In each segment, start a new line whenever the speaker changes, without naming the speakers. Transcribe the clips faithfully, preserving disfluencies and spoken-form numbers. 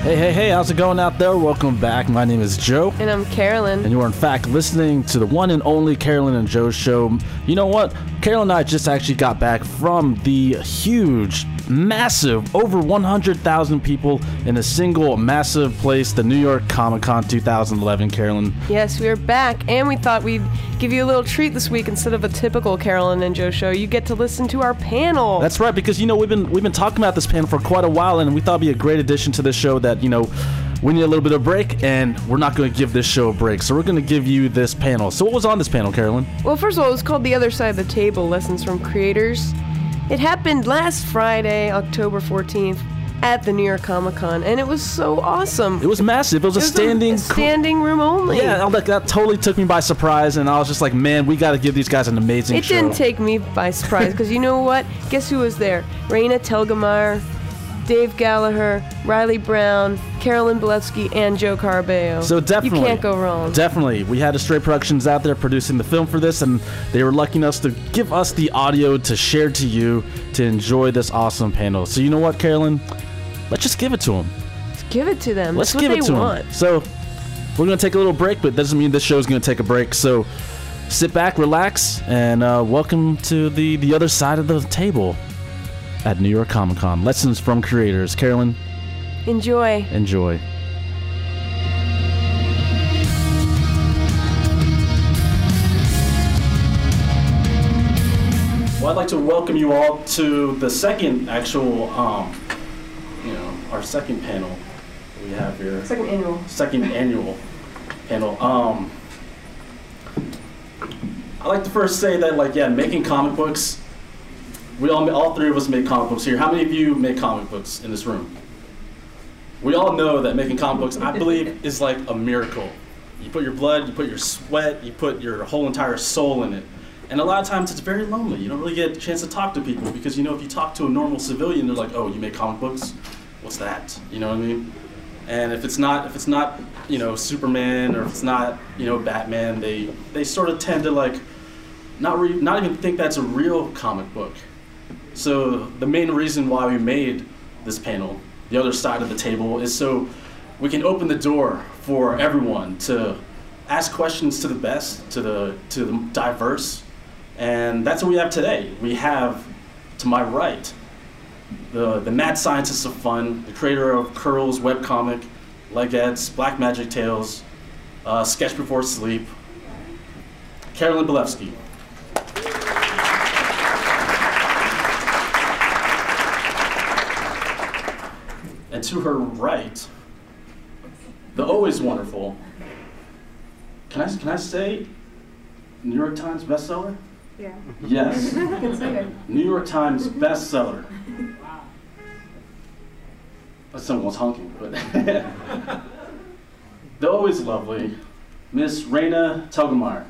Hey, hey, hey, how's it going out there? Welcome back. My name is Joe.
And I'm Carolyn.
And you are, in fact, listening to the one and only Carolyn and Joe show. You know what? Carolyn and I just actually got back from the huge, massive, over one hundred thousand people in a single massive place, the New York Comic Con two thousand eleven, Carolyn.
Yes, we are back, and we thought we'd give you a little treat this week. Instead of a typical Carolyn and Joe show, you get to listen to our panel.
That's right, because, you know, we've been we've been talking about this panel for quite a while, and we thought it'd be a great addition to this show that, you know, we need a little bit of break, and we're not going to give this show a break, so we're going to give you this panel. So what was on this panel, Carolyn?
Well, first of all, it was called The Other Side of the Table, Lessons from Creators. It happened last Friday, October fourteenth, at the New York Comic Con, and it was so awesome.
It was massive. It was,
it
a
was
standing...
A, a standing room only.
Yeah, like, that totally took me by surprise, and I was just like, man, we got to give these guys an amazing
it
show.
It didn't take me by surprise, because you know what? Guess who was there? Raina Telgemeier, Dave Gallagher, Riley Brown, Carolyn Belevsky, and Joe Carabeo.
So definitely,
you can't go wrong.
Definitely, we had a Stray Productions out there producing the film for this, and they were lucky enough to give us the audio to share to you to enjoy this awesome panel. So you know what, Carolyn? Let's just give it to them.
Let's give it to them.
Let's
That's
give
what
it
they
to
want.
them. So we're gonna take a little break, but that doesn't mean this show is gonna take a break. So sit back, relax, and uh, welcome to the the other side of the table at New York Comic Con. Lessons from Creators. Carolyn,
enjoy.
Enjoy. Well, I'd like to welcome you all to the second actual, um, you know, our second panel we have here.
Second annual.
Second annual panel. Um, I'd like to first say that, like, yeah, making comic books. We all, all three of us make comic books here. How many of you make comic books in this room? We all know that making comic books, I believe, is like a miracle. You put your blood, you put your sweat, you put your whole entire soul in it. And a lot of times it's very lonely. You don't really get a chance to talk to people because, you know, if you talk to a normal civilian, they're like, oh, you make comic books? What's that? You know what I mean? And if it's not, if it's not, you know, Superman, or if it's not, you know, Batman, they, they sort of tend to, like, not, re- not even think that's a real comic book. So the main reason why we made this panel, The Other Side of the Table, is so we can open the door for everyone to ask questions to the best, to the to the diverse, and that's what we have today. We have, to my right, the the mad scientist of fun, the creator of Curls webcomic, Legettes, Black Magic Tales, uh, Sketch Before Sleep, Carolyn Belevsky. And to her right, the always wonderful, can I can I say New York Times bestseller?
Yeah.
Yes.
Consider.
New York Times bestseller. Wow. Someone's honking, but the always lovely Miss Raina Telgemeier.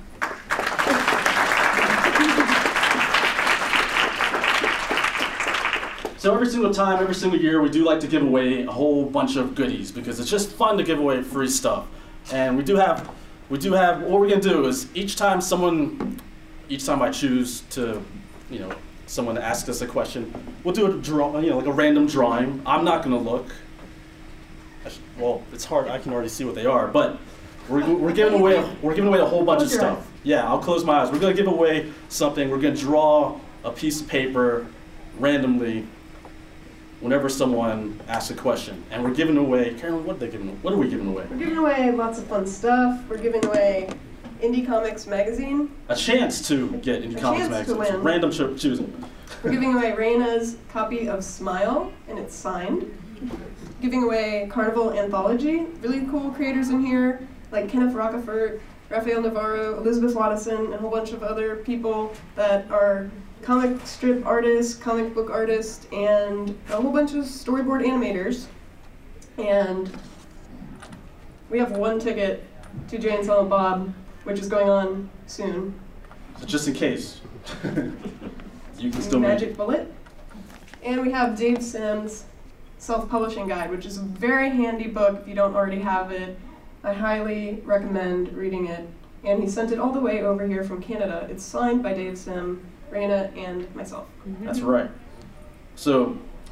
So every single time, every single year, we do like to give away a whole bunch of goodies because it's just fun to give away free stuff. And we do have, we do have, what we're gonna do is each time someone, each time I choose to, you know, someone asks us a question, we'll do a draw, you know, like a random drawing. I'm not gonna look. I should, well, it's hard, I can already see what they are, but we're, we're giving away, we're giving away a whole bunch of stuff. Yeah, I'll close my eyes. We're gonna give away something. We're gonna draw a piece of paper randomly whenever someone asks a question. And we're giving away, Carolyn, what are they giving, what are we giving away?
We're giving away lots of fun stuff. We're giving away Indie Comics Magazine.
A chance to get Indie
a
Comics
Magazine. To win.
Random cho- choosing.
We're giving away Raina's copy of Smile, and it's signed. Giving away Carnival Anthology. Really cool creators in here, like Kenneth Rockefort, Rafael Navarro, Elizabeth Watson, and a whole bunch of other people that are comic strip artists, comic book artists, and a whole bunch of storyboard animators. And we have one ticket to Jay and Silent Bob, which is going on soon.
So just in case, you can still
Magic
make
Bullet. And we have Dave Sim's Self-Publishing Guide, which is a very handy book if you don't already have it. I highly recommend reading it. And he sent it all the way over here from Canada. It's signed by Dave Sim, Raina, and myself.
Mm-hmm. That's right. So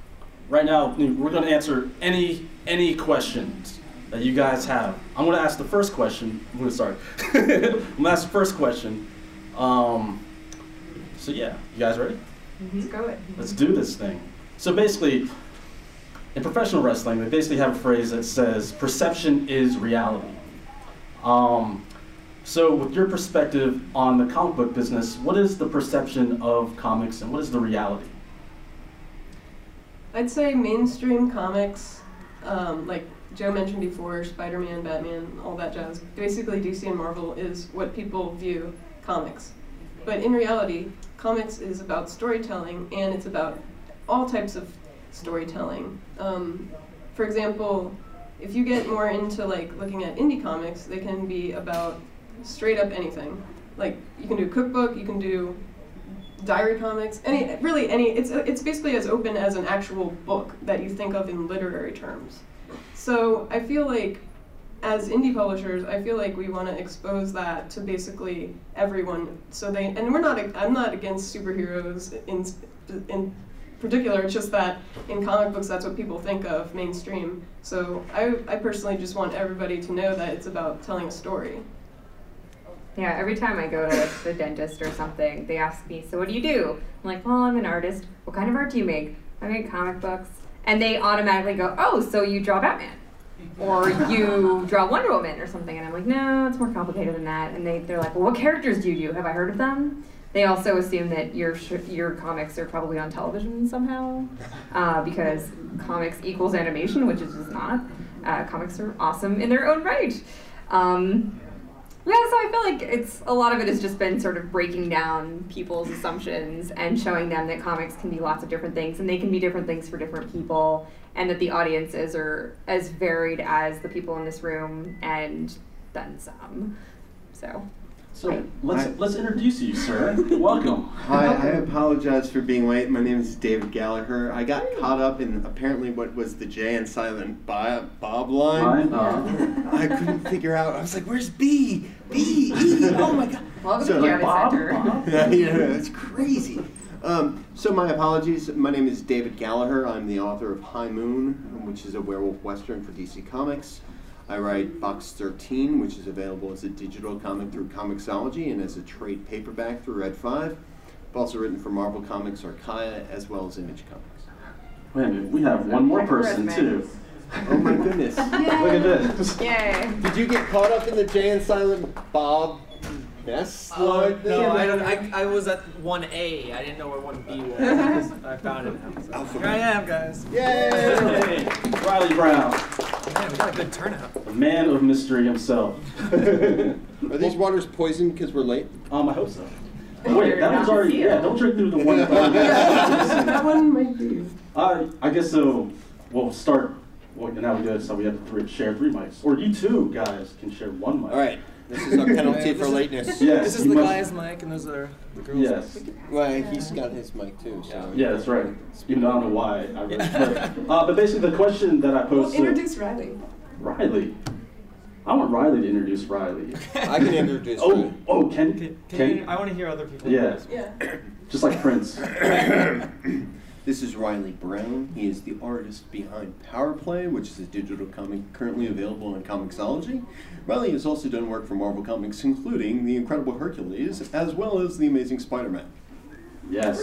right now, we're going to answer any any questions that you guys have. I'm going to ask the first question. I'm going to start. I'm going to ask the first question. Um, so yeah, you guys ready?
Mm-hmm. Let's go it.
Let's do this thing. So basically, in professional wrestling, they basically have a phrase that says, perception is reality. Um, so with your perspective on the comic book business, what is the perception of comics and what is the reality?
I'd say mainstream comics, um, like Joe mentioned before, Spider-Man, Batman, all that jazz. Basically, D C and Marvel is what people view comics. But in reality, comics is about storytelling, and it's about all types of storytelling. Um, for example, if you get more into like looking at indie comics, they can be about straight up anything. Like you can do cookbook, you can do diary comics, any really any. It's it's basically as open as an actual book that you think of in literary terms. So I feel like, as indie publishers, I feel like we want to expose that to basically everyone. So they and we're not. I'm not against superheroes in in particular. It's just that in comic books, that's what people think of mainstream. So I I personally just want everybody to know that it's about telling a story.
Yeah, every time I go to the dentist or something, they ask me, so what do you do? I'm like, well, I'm an artist. What kind of art do you make? I make comic books. And they automatically go, oh, so you draw Batman. Or you draw Wonder Woman or something. And I'm like, no, it's more complicated than that. And they, they're like, well, what characters do you do? Have I heard of them? They also assume that your sh- your comics are probably on television somehow, uh, because comics equals animation, which is just not. Uh, comics are awesome in their own right. Um, Yeah, so I feel like it's a lot of it has just been sort of breaking down people's assumptions and showing them that comics can be lots of different things, and they can be different things for different people, and that the audiences are as varied as the people in this room and then some. So.
So let's let's introduce you, sir. Welcome.
Hi, I apologize for being late. My name is David Gallagher. I got caught up in apparently what was the Jay and Silent Bob, Bob line.
Uh,
I couldn't figure out. I was like, "Where's B? B? E? Oh my God!"
Welcome
So,
to Javits
Bob,
Center.
Bob.
yeah, yeah, it's crazy. Um, so my apologies. My name is David Gallagher. I'm the author of High Moon, which is a werewolf western for D C Comics. I write Box thirteen, which is available as a digital comic through Comixology and as a trade paperback through Red five. I've also written for Marvel Comics, Archaia, as well as Image Comics.
Wait a minute, we have one more person too.
Oh my goodness.
Look at this.
Yay.
Did you get caught up in the Jay and Silent Bob mess?
Oh,
line?
no, I, don't, I, I was at one A. I didn't know where one B was. I found it. So here I am, guys.
Yay!
Hey, Riley Brown,
Man, we got a good turnout.
the man of mystery himself.
Are these waters poisoned because we're late?
Um, I hope so.
Oh,
Wait,
you're
that
not
one's already,
sealed.
yeah, don't drink through the one.
That one might be.
Uh, I guess so. We'll start. Well, now we do it, so we have to three, share three mics. Or you two guys can share one mic.
All right. This is our penalty
Yeah,
for
this is-
lateness.
Yes,
This is
you
the
must-
guy's mic, and those are the girls'
Yes.
Well, he's got his mic too. So.
Yeah, that's right. Even though I don't know why. I really, but, uh, but basically, the question that I
Well,
posed
introduce Riley.
Riley. I want Riley to introduce Riley.
I can introduce
Oh,
you.
oh, Ken.
Can, can
Ken.
you, I want to hear other people.
Yeah,
Yeah.
just like Prince.
This is Riley Brown. He is the artist behind Power Play, which is a digital comic currently available on Comixology. Riley has also done work for Marvel Comics, including The Incredible Hercules, as well as The Amazing Spider-Man.
Yes.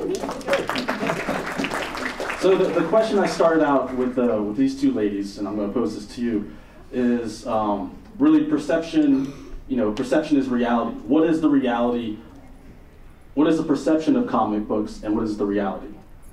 So the, the question I started out with uh, with these two ladies, and I'm going to pose this to you, is um, really perception. You know, perception is reality. What is the reality? What is the perception of comic books, and what is the reality?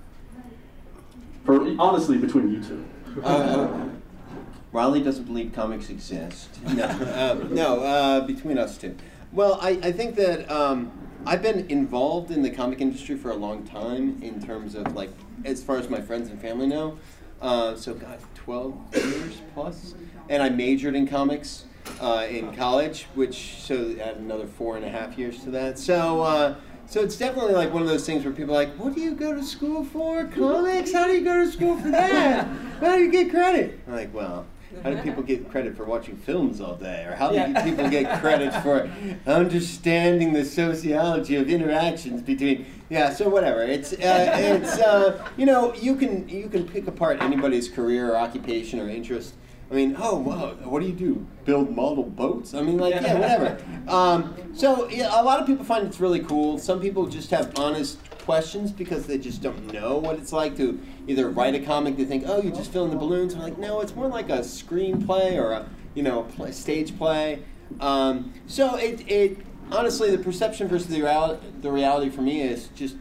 For honestly, between you two.
Uh, Riley doesn't believe comics exist. No, uh, no uh, between us two. Well, I, I think that um, I've been involved in the comic industry for a long time in terms of, like, as far as my friends and family know. Uh, so, God, twelve years plus. And I majored in comics uh, in college, which, so add another four and a half years to that. So, uh, So it's definitely like one of those things where people are like, what do you go to school for? Comics? How do you go to school for that? How do you get credit? I'm like, well, how do people get credit for watching films all day? Or how do
Yeah.
people get credit for understanding the sociology of interactions between, yeah, so whatever. It's, uh, it's uh, you know, you can, you can pick apart anybody's career or occupation or interest. I mean, oh, wow, what do you do? Build model boats? I mean, like, yeah, whatever. Um, so yeah, a lot of people find it's really cool. Some people just have honest questions because they just don't know what it's like to either write a comic. They think, oh, you just fill in the balloons. I'm like, no, it's more like a screenplay or a, you know, a play, stage play. Um, so it, it honestly, the perception versus the reality, the reality for me is just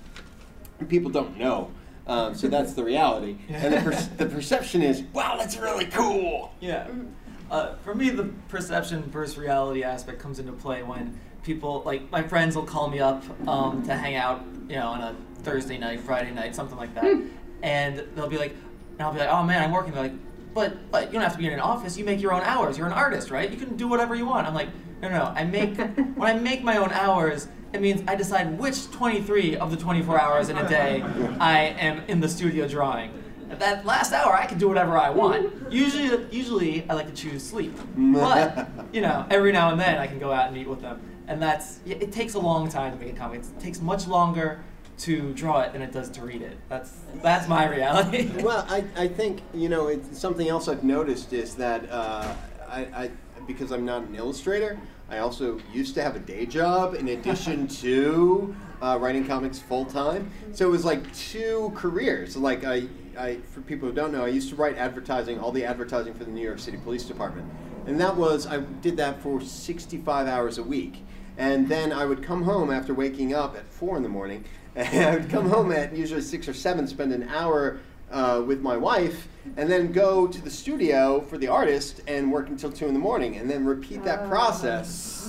people don't know. Um, so that's the reality. And the, per- the perception is, wow, that's really cool.
Yeah. Uh, for me, the perception versus reality aspect comes into play when people, like my friends will call me up um, to hang out, you know, on a Thursday night, Friday night, something like that. And they'll be like, and I'll be like, oh man, I'm working. They're like, but, but you don't have to be in an office. You make your own hours. You're an artist, right? You can do whatever you want. I'm like, no, no, no. I make, when I make my own hours, it means I decide which twenty-three of the twenty-four hours in a day I am in the studio drawing. At that last hour, I can do whatever I want. Usually, usually I like to choose sleep. But, you know, every now and then I can go out and meet with them. And that's, it takes a long time to make a comic. It takes much longer to draw it than it does to read it. That's that's my reality.
Well, I, I think, you know, it's, something else I've noticed is that uh, I, I, because I'm not an illustrator, I also used to have a day job in addition to uh, writing comics full time. So it was like two careers. Like I, I, for people who don't know, I used to write advertising, all the advertising for the New York City Police Department. And that was, I did that for sixty-five hours a week. And then I would come home after waking up at four in the morning, and I would come home at usually six or seven, spend an hour uh, with my wife, and then go to the studio for the artist and work until two in the morning, and then repeat that process.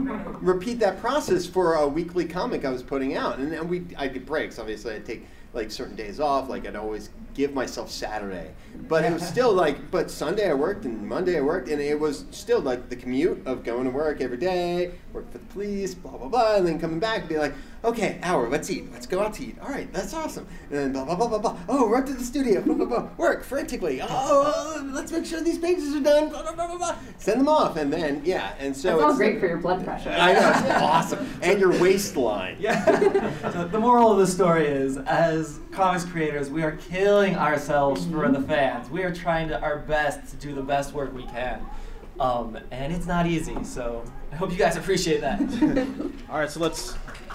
repeat that process for a weekly comic I was putting out. And then we, I'd get breaks, obviously. I'd take like certain days off, like I'd always give myself Saturday. But it was still like, but Sunday I worked and Monday I worked, and it was still like the commute of going to work every day, work for the police, blah, blah, blah, and then coming back and be like, okay, hour, let's eat, let's go out to eat. All right, that's awesome. And then blah, blah, blah, blah, blah. Oh, we're up to the studio, blah, blah, blah. Work frantically. Oh, oh, let's make sure these pages are done, blah, blah, blah, blah, blah. Send them off, and then, yeah, and so
That's all
it's
great for your blood pressure.
I know, it's awesome. And your waistline.
Yeah. So the moral of the story is, as comics creators, we are killing ourselves for the fans. We are trying to our best to do the best work we can. Um, and it's not easy, so I hope you guys appreciate that.
All right, so let's.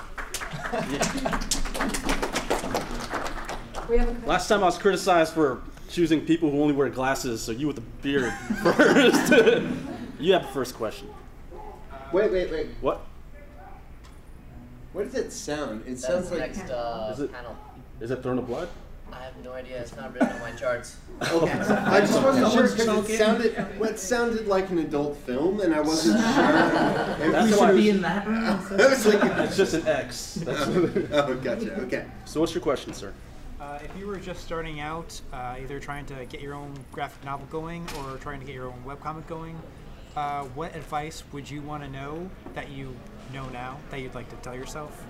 We have a
Last time I was criticized for choosing people who only wear glasses, so you with the beard first. You have the first question.
Wait, wait, wait.
What?
What does it sound? It
That's
sounds
the
like...
next uh,
Is it-
panel.
Is it Throne of Blood?
I have no idea. It's not written on my charts.
Okay. I just wasn't sure because it sounded, well, it sounded like an adult film, and I wasn't sure.
That's
we
why-
should
be in that.
I was like,
It's just an X. That's
oh, gotcha. Okay.
So what's your question, sir?
Uh, if you were just starting out, uh, either trying to get your own graphic novel going or trying to get your own webcomic going, uh, what advice would you want to know that you know now that you'd like to tell yourself?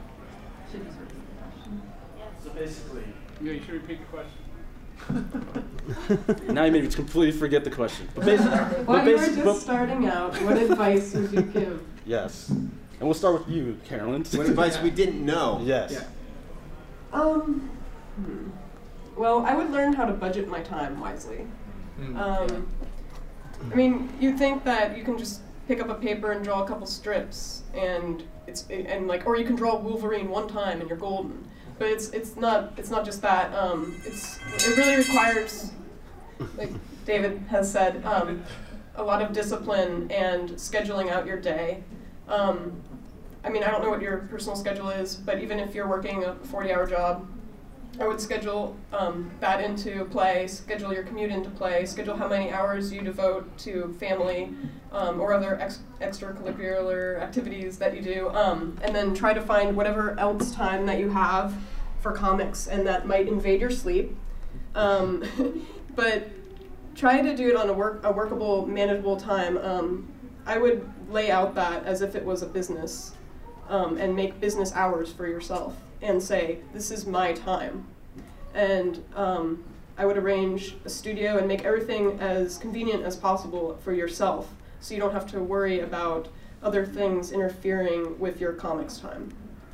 So basically,
Yeah, you should repeat the question.
now you made me completely forget the question. But basically,
While
but
you were
basi-
just
but-
starting out, what advice would you give?
yes. And we'll start with you, Carolyn.
What advice we didn't know?
Yes.
Um, hmm. Well, I would learn how to budget my time wisely. Um, I mean, you think that you can just pick up a paper and draw a couple strips, and it's and like, or you can draw Wolverine one time and you're golden. But it's it's not it's not just that. Um, it's it really requires, like David has said, um, a lot of discipline and scheduling out your day. Um, I mean, I don't know what your personal schedule is, but even if you're working a forty-hour job, I would schedule um, that into play, schedule your commute into play, schedule how many hours you devote to family um, or other ex- extracurricular activities that you do, um, and then try to find whatever else time that you have for comics and that might invade your sleep. Um, but try to do it on a, work, a workable, manageable time. Um, I would lay out that as if it was a business um, and make business hours for yourself and say, this is my time. And um, I would arrange a studio and make everything as convenient as possible for yourself, so you don't have to worry about other things interfering with your comics time.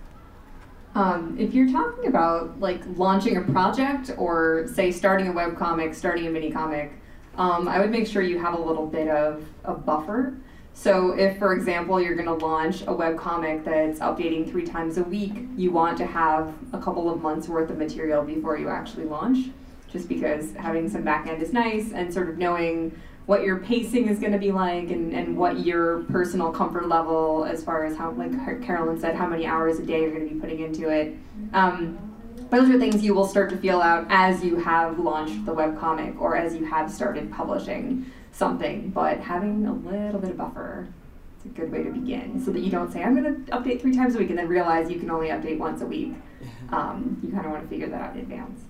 Um, if you're talking about like launching a project or say starting a webcomic, starting a mini comic, um, I would make sure you have a little bit of a buffer. So if, for example, you're going to launch a webcomic that's updating three times a week, you want to have a couple of months worth of material before you actually launch, just because having some back end is nice, and sort of knowing what your pacing is going to be like, and, and what your personal comfort level as far as how, like Carolyn said, how many hours a day you're going to be putting into it. Um, those are things you will start to feel out as you have launched the webcomic or as you have started publishing something. But having a little bit of buffer is a good way to begin, so that you don't say, I'm going to update three times a week, and then realize you can only update once a week. Um, you kind of want to figure that out in advance.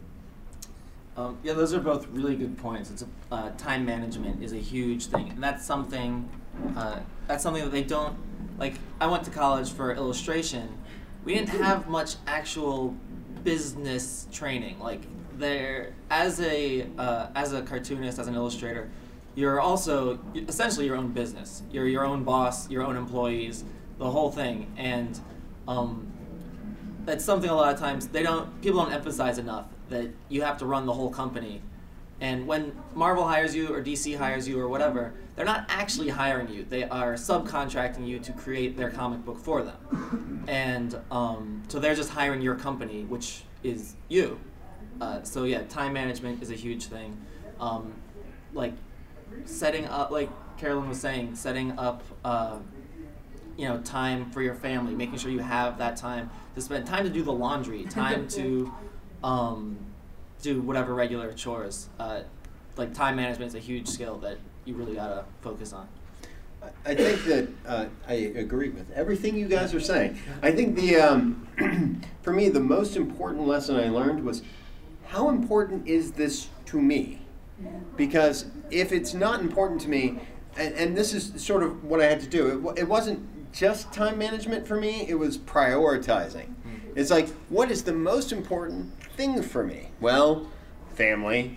Um, yeah, those are both really good points. It's a, uh, time management is a huge thing, and that's something uh, that's something that they don't like. I went to college for illustration. We didn't have much actual business training. Like, there, as a uh, as a cartoonist, as an illustrator, you're also essentially your own business. You're your own boss, your own employees, the whole thing, and um, that's something a lot of times they don't people don't emphasize enough, that you have to run the whole company. And when Marvel hires you or D C hires you or whatever, they're not actually hiring you. They are subcontracting you to create their comic book for them. And um, so they're just hiring your company, which is you. Uh, so yeah, time management is a huge thing. Um, like setting up, like Carolyn was saying, setting up uh, you know, time for your family, making sure you have that time to spend, time to do the laundry, time to um, do whatever regular chores. Uh, like time management is a huge skill that you really gotta focus on.
I think that uh, I agree with everything you guys are saying. I think the um, for me the most important lesson I learned was, how important is this to me? Because if it's not important to me, and, and this is sort of what I had to do, it, it wasn't just time management for me, it was prioritizing. It's like, what is the most important thing for me? Well, family,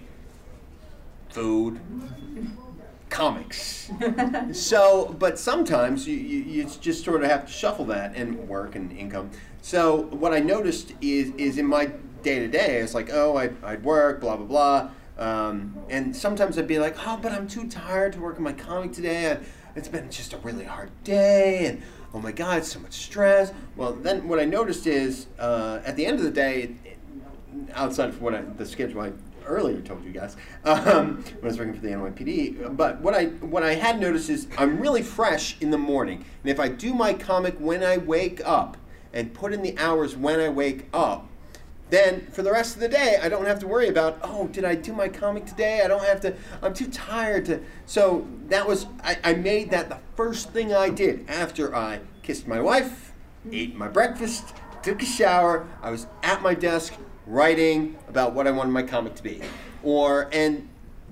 food, comics. So, but sometimes you, you, you just sort of have to shuffle that, and work and income. So what I noticed is, is in my day-to-day, it's like, oh, I'd, I'd work, blah, blah, blah. Um, and sometimes I'd be like, oh, but I'm too tired to work on my comic today. I, it's been just a really hard day, and oh my God, so much stress. Well, then what I noticed is, uh, at the end of the day, it, outside of what I, the schedule I earlier told you guys, um, when I was working for the N Y P D, but what I what I had noticed is I'm really fresh in the morning, and if I do my comic when I wake up and put in the hours when I wake up, then for the rest of the day, I don't have to worry about, oh, did I do my comic today? I don't have to, I'm too tired to. So that was, I, I made that the first thing I did after I kissed my wife, ate my breakfast, took a shower. I was at my desk writing about what I wanted my comic to be. Or, and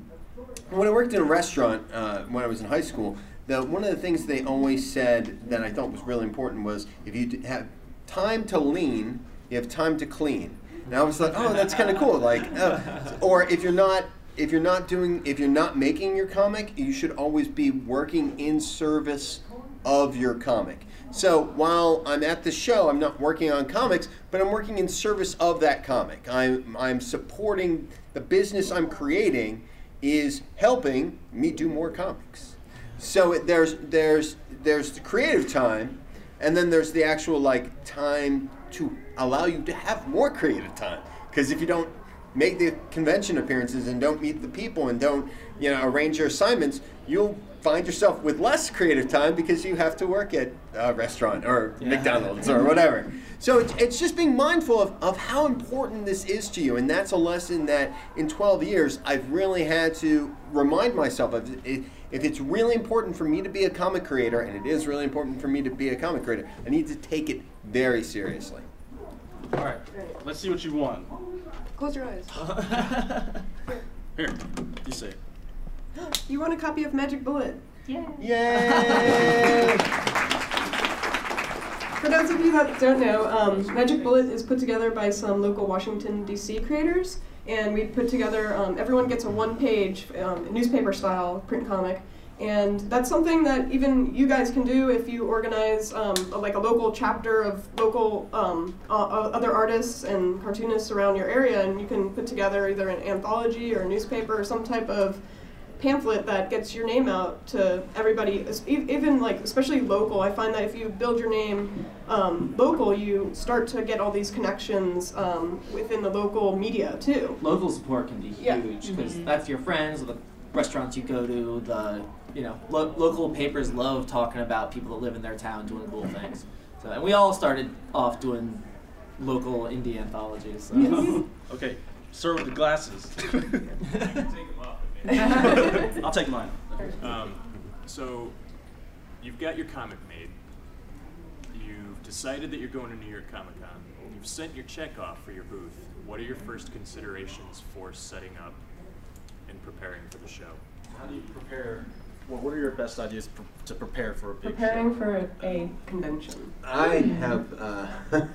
when I worked in a restaurant uh, when I was in high school, the, one of the things they always said that I thought was really important was, if you d- have time to lean, you have time to clean. And I was like, oh, that's kind of cool. Like, uh, or if you're not, if you're not doing, if you're not making your comic, you should always be working in service of your comic. So while I'm at the show, I'm not working on comics, but I'm working in service of that comic. I'm I'm supporting the business I'm creating is helping me do more comics. So it, there's there's there's the creative time, and then there's the actual like time to allow you to have more creative time. Because if you don't make the convention appearances and don't meet the people and don't, you know, arrange your assignments, you'll find yourself with less creative time because you have to work at a restaurant or yeah. McDonald's or whatever. So it's, it's just being mindful of, of how important this is to you. And that's a lesson that in twelve years I've really had to remind myself of. It, if it's really important for me to be a comic creator, and it is really important for me to be a comic creator, I need to take it very seriously.
All right, let's see what you won.
Close your eyes.
Here, you say it.
You won a copy of Magic Bullet.
Yeah.
Yay!
For those of you that don't know, um, Magic Bullet is put together by some local Washington, D C creators. and we put together, um, everyone gets a one-page um, newspaper-style print comic. And that's something that even you guys can do if you organize um, a, like a local chapter of local um, uh, other artists and cartoonists around your area, and you can put together either an anthology or a newspaper or some type of pamphlet that gets your name out to everybody, even like especially local. I find that if you build your name um, local, you start to get all these connections um, within the local media too.
Local support can be
Yeah.
huge because
Mhm.
that's your friends, the restaurants you go to, the you know lo- local papers love talking about people that live in their town doing cool things. So and we all started off doing local indie anthologies. So.
Yes.
Okay, sir with the glasses.
Take them off.
I'll take mine.
Um, so, you've got your comic made. You've decided that you're going to New York Comic Con. You've sent your check off for your booth. What are your first considerations for setting up and preparing for the show?
How do you prepare? Well, what are your best ideas pr- to prepare for a big
Preparing
show?
for a convention.
I have, uh,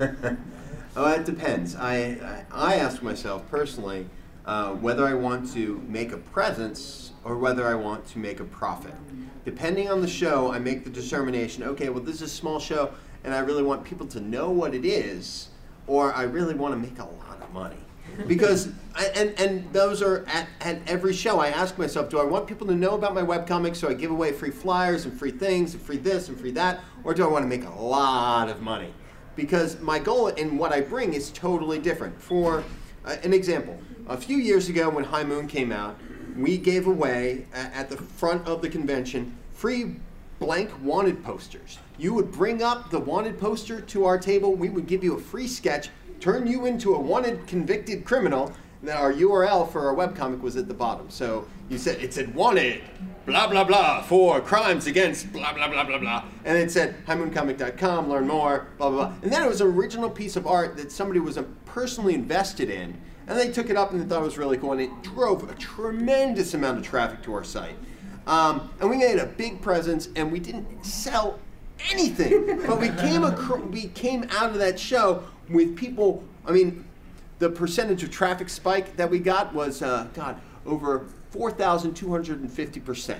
oh, it depends. I, I, I ask myself personally uh, whether I want to make a presence or whether I want to make a profit. Depending on the show, I make the determination, okay, well, this is a small show, and I really want people to know what it is, or I really want to make a lot of money. Because, I, and, and those are at, at every show, I ask myself, do I want people to know about my webcomics so I give away free flyers and free things and free this and free that, or do I want to make a lot of money? Because my goal and what I bring is totally different. For uh, an example, a few years ago when High Moon came out, we gave away at, at the front of the convention free blank wanted posters. You would bring up the wanted poster to our table, we would give you a free sketch, turn you into a wanted convicted criminal. Now our U R L for our webcomic was at the bottom. So you said, it said wanted, blah, blah, blah, for crimes against blah, blah, blah, blah, blah. And it said high moon comic dot com, learn more, blah, blah, blah. And then it was an original piece of art that somebody was personally invested in. And they took it up and they thought it was really cool. And it drove a tremendous amount of traffic to our site. Um, and we made a big presence and we didn't sell anything. But we came, acro- we came out of that show with people, I mean, the percentage of traffic spike that we got was, uh, God, over four thousand two hundred fifty percent.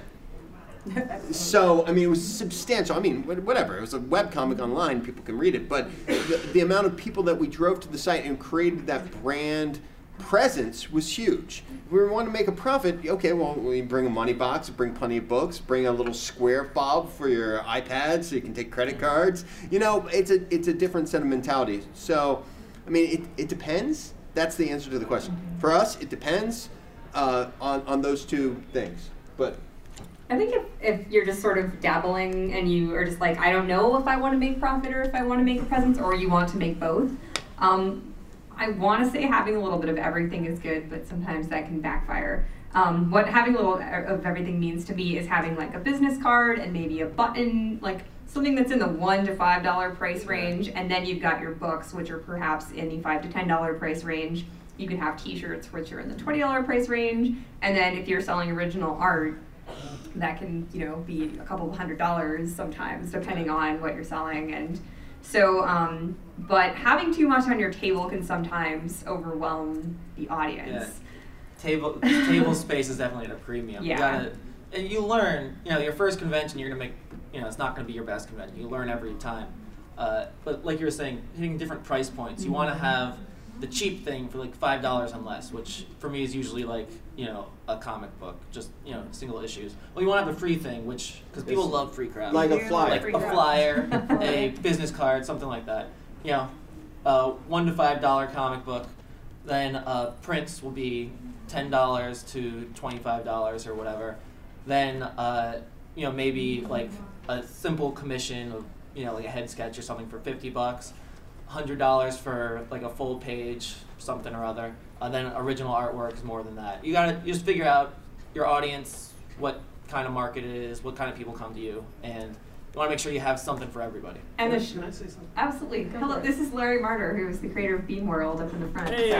So, I mean, it was substantial. I mean, whatever. It was a webcomic online. People can read it. But the, the amount of people that we drove to the site and created that brand presence was huge. If we want to make a profit, okay, well, we bring a money box, bring plenty of books, bring a little square fob for your iPad so you can take credit cards. You know, it's a it's a different set of mentality. So, I mean, it, it depends. That's the answer to the question. For us, it depends uh, on, on those two things. But
I think if, if you're just sort of dabbling and you are just like, I don't know if I want to make profit or if I want to make a presence, or you want to make both, um, I want to say having a little bit of everything is good, but sometimes that can backfire. Um, what having a little of everything means to me is having like a business card and maybe a button, like something that's in the one to five dollar price range, and then you've got your books, which are perhaps in the five to ten dollar price range. You can have T-shirts, which are in the twenty dollar price range, and then if you're selling original art, that can, you know, be a couple of hundred dollars sometimes, depending on what you're selling. And so, um, but having too much on your table can sometimes overwhelm the audience.
Yeah. Table table space is definitely at a premium.
Yeah.
You gotta, and you learn, you know, your first convention, you're gonna make, you know, it's not gonna be your best convention. You learn every time. Uh, but like you were saying, hitting different price points. You want to have the cheap thing for like five dollars and less, which for me is usually like, you know, a comic book, just, you know, single issues. Well, you want to have the free thing, which, because people
It's
love free crap.
like a flyer.
Like a flyer, a business card, something like that. You know, uh, one to five dollar comic book. Then uh, prints will be ten dollars to twenty-five dollars or whatever. Then, uh, you know, maybe like a simple commission of, you know, like a head sketch or something for fifty bucks. Hundred dollars for like a full page, something or other. And then original artwork is more than that. You gotta you just figure out your audience, what kind of market it is, what kind of people come to you, and you want to make sure you have something for everybody.
And the
Can I say something?
Absolutely. Hello, this is Larry Martyr, who is the creator of Bean World up in the front.
Hey.
So.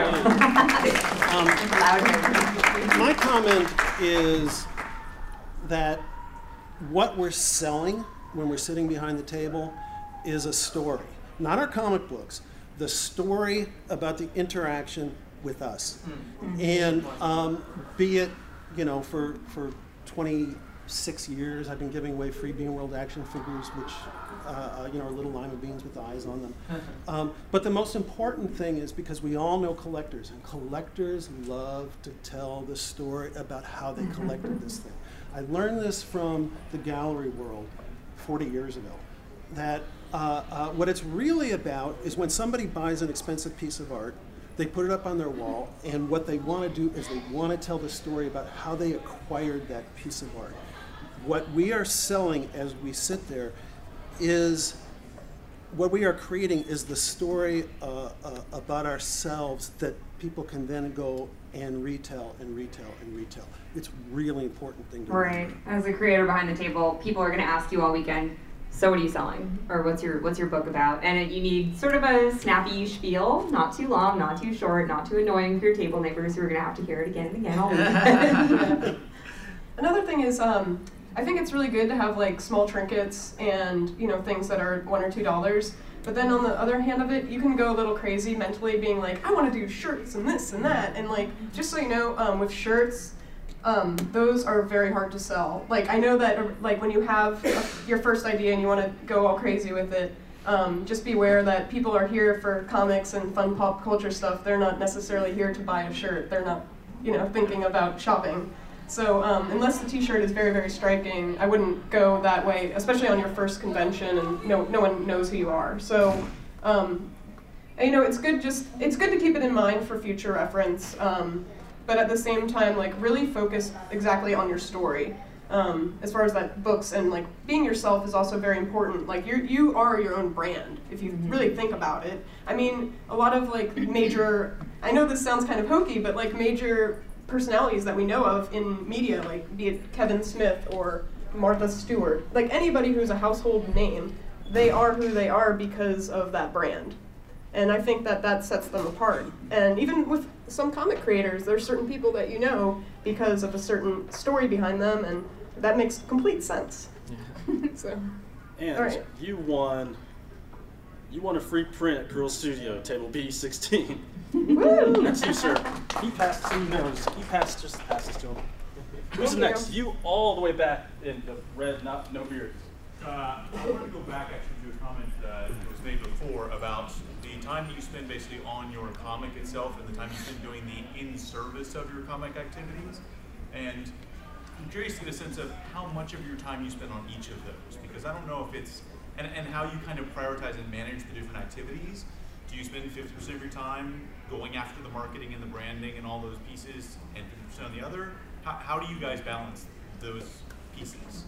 Um,
Louder.
My comment is that what we're selling when we're sitting behind the table is a story. Not our comic books. The story about the interaction with us. And um, be it, you know, for, for twenty-six years, I've been giving away free Bean World action figures, which, uh, you know, are little lima beans with the eyes on them. Um, but the most important thing is because we all know collectors, and collectors love to tell the story about how they collected this thing. I learned this from the gallery world forty years ago, that uh, uh, what it's really about is when somebody buys an expensive piece of art, they put it up on their wall, and what they want to do is they want to tell the story about how they acquired that piece of art. What we are selling as we sit there is, what we are creating is the story uh, uh, about ourselves that people can then go and retell and retell and retell. It's a really important thing to
Right.
remember.
As a creator behind the table, people are going to ask you all weekend, so what are you selling? Or what's your what's your book about? And it, you need sort of a snappy spiel, not too long, not too short, not too annoying for your table neighbors who are going to have to hear it again and again all weekend.
Another thing is, um, I think it's really good to have like small trinkets and, you know, things that are one or two dollars. But then on the other hand of it, you can go a little crazy mentally, being like, I want to do shirts and this and that. And like, just so you know, um, with shirts, um, those are very hard to sell. Like, I know that uh, like when you have a, your first idea and you want to go all crazy with it, um, just be aware that people are here for comics and fun pop culture stuff. They're not necessarily here to buy a shirt. They're not, you know, thinking about shopping. So um, unless the t-shirt is very, very striking, I wouldn't go that way, especially on your first convention and no, no one knows who you are. So, um, and, you know, it's good just, it's good to keep it in mind for future reference, um, but at the same time, like, really focus exactly on your story. Um, as far as that books and like being yourself is also very important. Like you you are your own brand if you really think about it. I mean, a lot of like major, I know this sounds kind of hokey, but like major personalities that we know of in media, like be it Kevin Smith or Martha Stewart, like anybody who's a household name, they are who they are because of that brand. And I think that that sets them apart. And even with some comic creators, there's certain people that you know because of a certain story behind them, and that makes complete sense. So,
And
all right.
you won. You won a free print at Girl Studio, table B sixteen.
Woo!
That's you, sir. He passed. He knows. He passed. Just passes to him. Who's
Thank
next?
you.
You all the way back in the red, not no beard.
Uh, I want to go back actually to a comment uh, that was made before about the time that you spend basically on your comic itself and the time you spend doing the in-service of your comic activities. And I'm curious to get a sense of how much of your time you spend on each of those, because I don't know if it's, and, and how you kind of prioritize and manage the different activities. Do you spend fifty percent of your time going after the marketing and the branding and all those pieces and fifty percent on the other? How, how do you guys balance those pieces?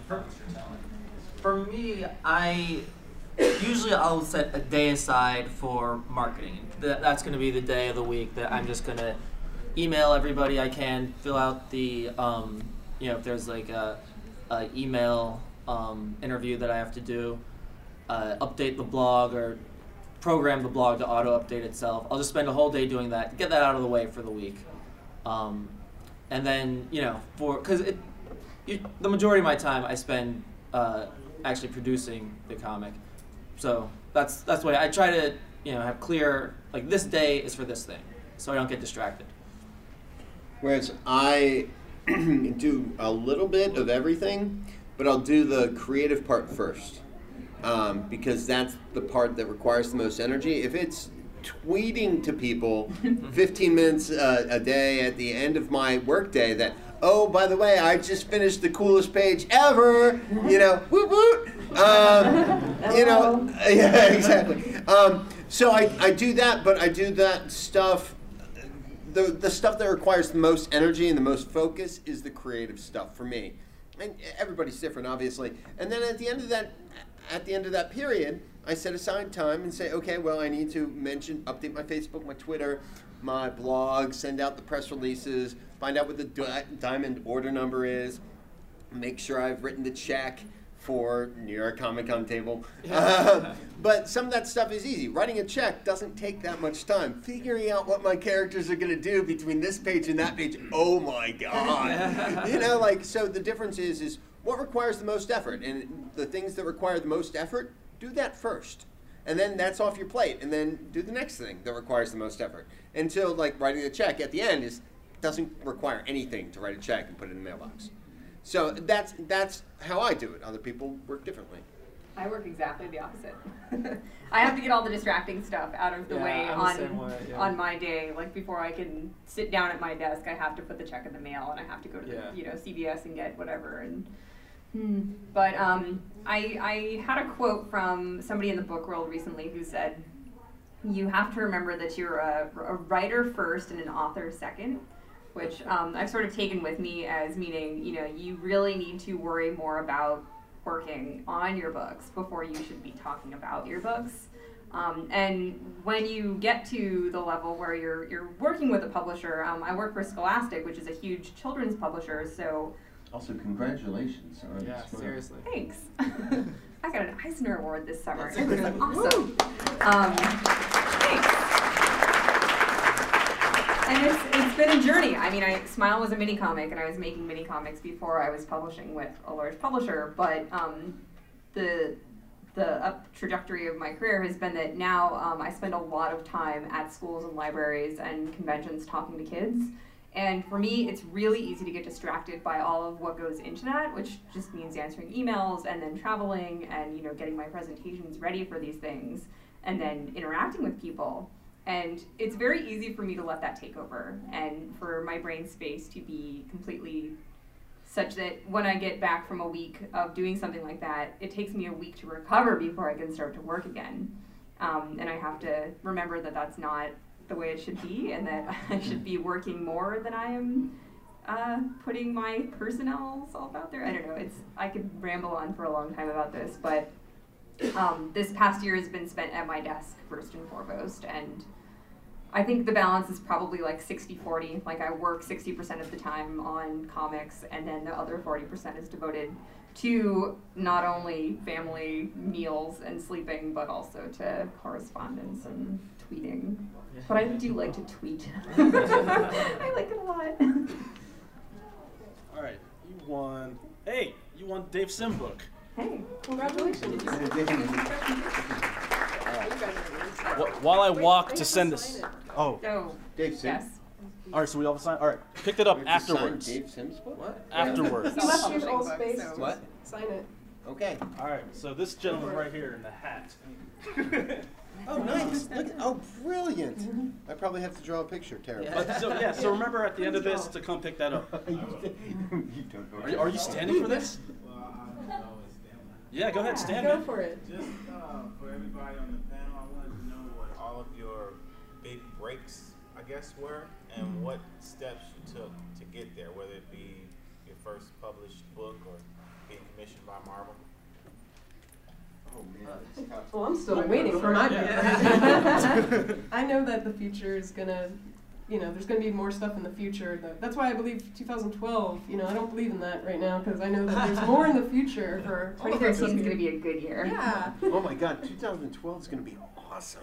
For me, I usually I'll set a day aside for marketing. That, that's going to be the day of the week that I'm just going to email everybody I can, fill out the, um, you know, if there's like a, a email um, interview that I have to do, uh, update the blog or program the blog to auto-update itself. I'll just spend a whole day doing that, get that out of the way for the week. Um, and then, you know, for, because it, you, the majority of my time I spend uh, actually producing the comic. So that's that's why I try to, you know, have clear, like this day is for this thing, so I don't get distracted.
Whereas I do a little bit of everything, but I'll do the creative part first, um, because that's the part that requires the most energy. If it's tweeting to people fifteen minutes uh, a day at the end of my workday that, oh, by the way, I just finished the coolest page ever, you know, woot woot. Um, you know, yeah, exactly. Um, so I, I do that, but I do that stuff. The, the stuff that requires the most energy and the most focus is the creative stuff for me. And everybody's different, obviously. And then at the end of that, at the end of that period, I set aside time and say, okay, well, I need to mention, update my Facebook, my Twitter, my blog, send out the press releases, find out what the di- diamond order number is, make sure I've written the check for New York Comic Con table. Uh, but some of that stuff is easy. Writing a check doesn't take that much time. Figuring out what my characters are going to do between this page and that page, oh my God. You know, like, so the difference is, is what requires the most effort. And the things that require the most effort, do that first. And then that's off your plate, and then do the next thing that requires the most effort. Until like writing a check at the end is doesn't require anything to write a check and put it in the mailbox. So that's that's how I do it. Other people work differently.
I work exactly the opposite. I have to get all the distracting stuff out of the
Yeah,
way
I'm the
on
same way, yeah.
on my day. Like before I can sit down at my desk, I have to put the check in the mail, and I have to go to
Yeah.
the you know C V S and get whatever. And hmm. but um, I I had a quote from somebody in the book world recently who said, "You have to remember that you're a, a writer first and an author second." Which um, I've sort of taken with me as meaning, you know, you really need to worry more about working on your books before you should be talking about your books. Um, and when you get to the level where you're you're working with a publisher, um, I work for Scholastic, which is a huge children's publisher, so...
Also, congratulations on
Yeah,
this.
seriously.
Thanks. I got an Eisner Award this summer. It was awesome. Um, thanks. And it's, it's been a journey. I mean, I, Smile was a mini comic, and I was making mini comics before I was publishing with a large publisher. But um, the the up trajectory of my career has been that now um, I spend a lot of time at schools and libraries and conventions talking to kids. And for me, it's really easy to get distracted by all of what goes into that, which just means answering emails and then traveling and you know getting my presentations ready for these things and then interacting with people. And it's very easy for me to let that take over and for my brain space to be completely such that when I get back from a week of doing something like that, it takes me a week to recover before I can start to work again. Um, and I have to remember that that's not the way it should be and that I should be working more than I am uh, putting my personnel self out there. I don't know. It's I could ramble on for a long time about this, but um, this past year has been spent at my desk first and foremost, and I think the balance is probably like sixty forty. Like I work sixty percent of the time on comics, and then the other forty percent is devoted to not only family meals and sleeping, but also to correspondence and tweeting. But I do like to tweet. I like it a lot.
All right, you won. Hey, you won Dave Sim book.
Hey,
Congratulations.
Wh- While I walk to send this. Oh.
Oh,
Dave Sim?
yes.
All right, so we all signed. All right, picked it up
We have to sign
afterwards.
Dave Sims' book?
What?
Afterwards.
He left you all
Self-publishing
space.
book, so-
What?
Sign it.
Okay.
All right, so this gentleman right here in the hat.
Oh, nice. Look. Oh, brilliant. I probably have to draw a picture, Tara.
But so yeah, so remember at the end of this to come pick that up.
you don't know.
Are you, are you standing for this? Yeah, go ahead, stand.
Go
man.
for it.
Just uh, for everybody on the panel, I wanted to know what all of your big breaks, I guess, were, and what steps you took to get there, whether it be your first published book or being commissioned by Marvel.
Oh, man.
Well, I'm still waiting for my
Yeah.
book. I know that the future is gonna, you know, there's gonna be more stuff in the future. That, that's why I believe two thousand twelve. You know, I don't believe in that right now because I know that there's more in the future for all of
twenty
us.
thirteen is going to be a good year.
Yeah.
Oh, my God. two thousand twelve is going to be awesome.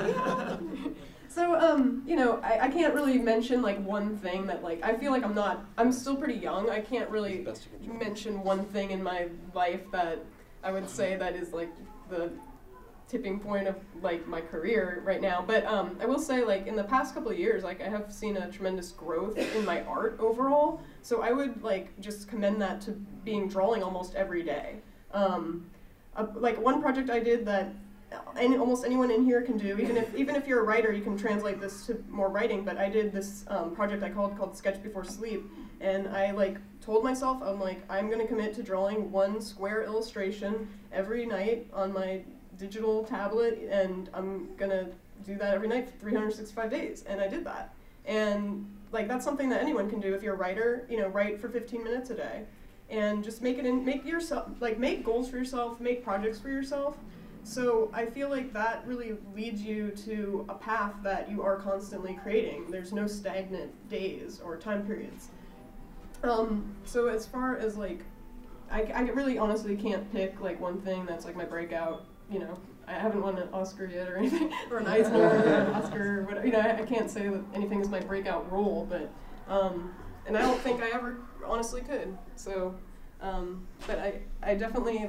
So, um, you know, I, I can't really mention like one thing that like I feel like I'm not. I'm still pretty young. I can't really
Best you can do.
mention one thing in my life that I would say that is like the tipping point of like my career right now. But um, I will say like in the past couple of years, like I have seen a tremendous growth in my art overall. So I would like just commend that to being drawing almost every day. Um, uh, like one project I did that any, almost anyone in here can do, even if even if you're a writer, you can translate this to more writing. But I did this um, project I called called Sketch Before Sleep, and I like told myself I'm like I'm gonna commit to drawing one square illustration every night on my digital tablet, and I'm gonna do that every night for three hundred sixty-five days, and I did that. And like that's something that anyone can do if you're a writer. You know, write for fifteen minutes a day, and just make it in, make yourself like make goals for yourself, make projects for yourself. So I feel like that really leads you to a path that you are constantly creating. There's no stagnant days or time periods. Um, so as far as like, I, I really honestly can't pick like one thing that's like my breakout. You know, I haven't won an Oscar yet or anything, or an Eisner or an Oscar or whatever. You know, I, I can't say that anything is my breakout role, but, um, and I don't think I ever honestly could. So, um, but I, I definitely like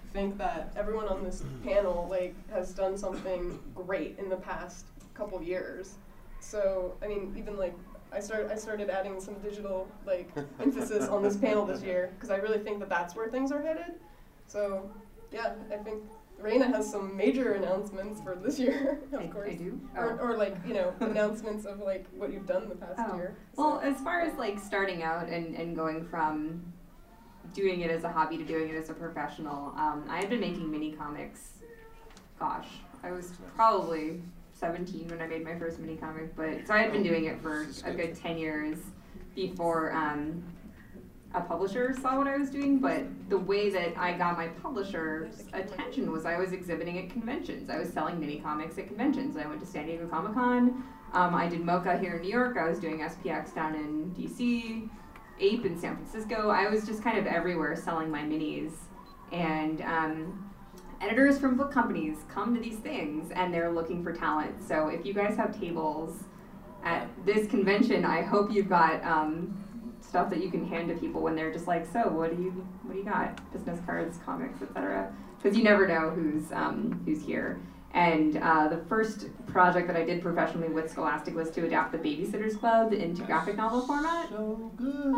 think that everyone on this panel like has done something great in the past couple years. So I mean, even like I started I started adding some digital like emphasis on this panel this year because I really think that that's where things are headed. So yeah, I think Raina has some major announcements for this year, of
I,
course.
I do.
Or, or like, you know, announcements of like what you've done the past
Oh.
year.
Well, as far as like starting out and, and going from doing it as a hobby to doing it as a professional, um, I had been making mini comics. Gosh, I was probably seventeen when I made my first mini comic, but so I had been doing it for a good ten years before um, a publisher saw what I was doing. But the way that I got my publisher's attention was I was exhibiting at conventions. I was selling mini comics at conventions. I went to San Diego Comic Con. Um, I did MoCA here in New York. I was doing S P X down in D C, Ape in San Francisco. I was just kind of everywhere selling my minis. And um, editors from book companies come to these things and they're looking for talent. So if you guys have tables at this convention, I hope you've got um, stuff that you can hand to people when they're just like, so what do you what do you got? Business cards, comics, et cetera. Because you never know who's um, who's here. And uh, the first project that I did professionally with Scholastic was to adapt the Babysitter's Club into graphic novel format.
So good.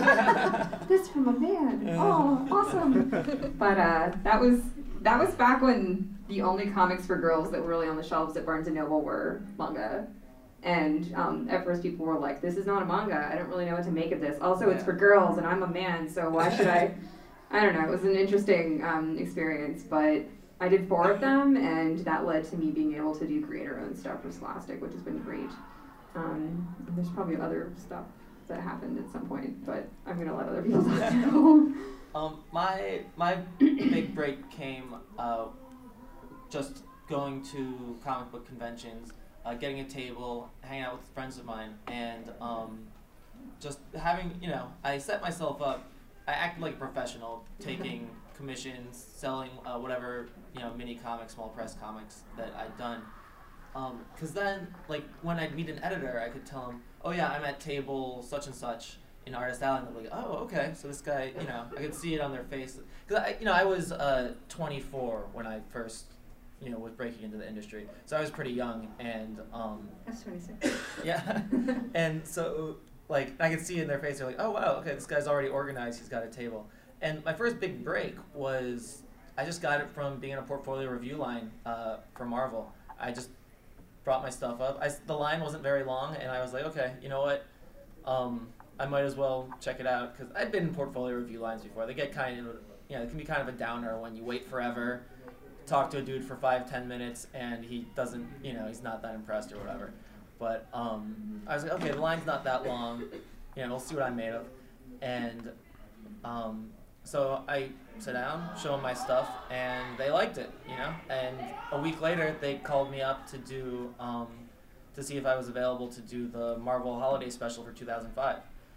This from a man. Oh, awesome. But uh, that was that was back when the only comics for girls that were really on the shelves at Barnes and Noble were manga. And um, at first people were like, this is not a manga. I don't really know what to make of this. Also, it's for girls, and I'm a man, so why should I? I don't know. It was an interesting um, experience, but I did four of them, and that led to me being able to do creator-owned stuff for Scholastic, which has been great. Um, and there's probably other stuff that happened at some point, but I'm going to let other people talk now.
Um, my my big break came uh, just going to comic book conventions, uh, getting a table, hanging out with friends of mine, and um, just having, you know, I set myself up. I acted like a professional, taking commissions, selling uh, whatever, you know, mini comics, small press comics that I'd done. Because um, then, like, when I'd meet an editor, I could tell him, oh yeah, I'm at table such and such in Artist Alley, and they'd be like, oh, okay, so this guy, you know, I could see it on their face. Because, I, you know, I was uh, twenty-four when I first, you know, was breaking into the industry. So I was pretty young, and... Um,
That's twenty-six.
Yeah, and so, like, I could see it in their face, they're like, oh, wow, okay, this guy's already organized, he's got a table. And my first big break was, I just got it from being in a portfolio review line uh, for Marvel. I just brought my stuff up. I, the line wasn't very long, and I was like, okay, you know what? Um, I might as well check it out, because I've been in portfolio review lines before. They get kind of, you know, it can be kind of a downer when you wait forever, talk to a dude for five, ten minutes, and he doesn't, you know, he's not that impressed or whatever. But um, I was like, okay, the line's not that long, you know, we'll see what I'm made of. And um, so I sat down, showed them my stuff, and they liked it, you know. And a week later, they called me up to do, um, to see if I was available to do the Marvel Holiday Special for two thousand five.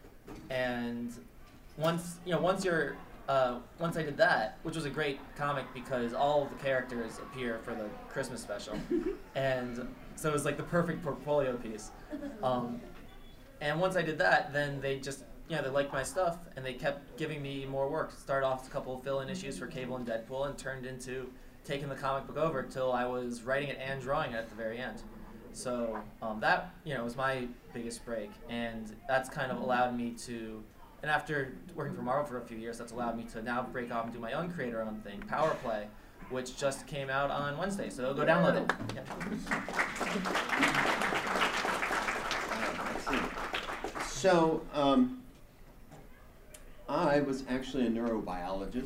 And once, you know, once you're, uh, once I did that, which was a great comic because all of the characters appear for the Christmas special, and so it was like the perfect portfolio piece. Um, and once I did that, then they just, yeah, they liked my stuff, and they kept giving me more work. Started off with a couple of fill-in issues for Cable and Deadpool, and turned into taking the comic book over till I was writing it and drawing it at the very end. So um, that, you know, was my biggest break, and that's kind of allowed me to, and after working for Marvel for a few years, that's allowed me to now break off and do my own creator-owned thing, Power Play, which just came out on Wednesday, so go download it. Yeah.
So, um, I was actually a neurobiologist.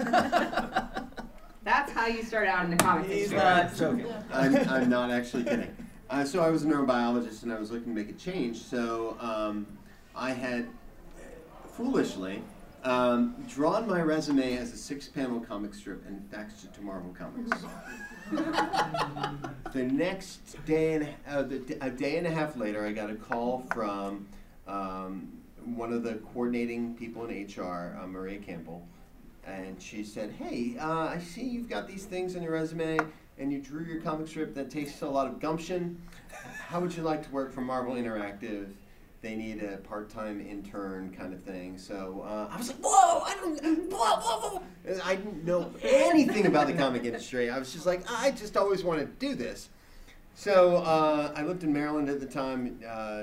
That's how you start out in the comic
He's
industry.
not joking.
I'm, I'm not actually kidding. Uh, so I was a neurobiologist, and I was looking to make a change. So um, I had, foolishly, um, drawn my resume as a six-panel comic strip and faxed it to Marvel Comics. The next day and uh, the, a day and a half later, I got a call from um, one of the coordinating people in H R, uh, Maria Campbell, and she said, "Hey, uh, I see you've got these things in your resume, and you drew your comic strip that takes a lot of gumption. How would you like to work for Marvel Interactive? they need a part-time intern kind of thing. So uh, I was like, whoa, I don't, whoa, whoa, whoa. And I didn't know anything about the comic industry. I was just like, I just always wanted to do this. So uh, I lived in Maryland at the time, uh,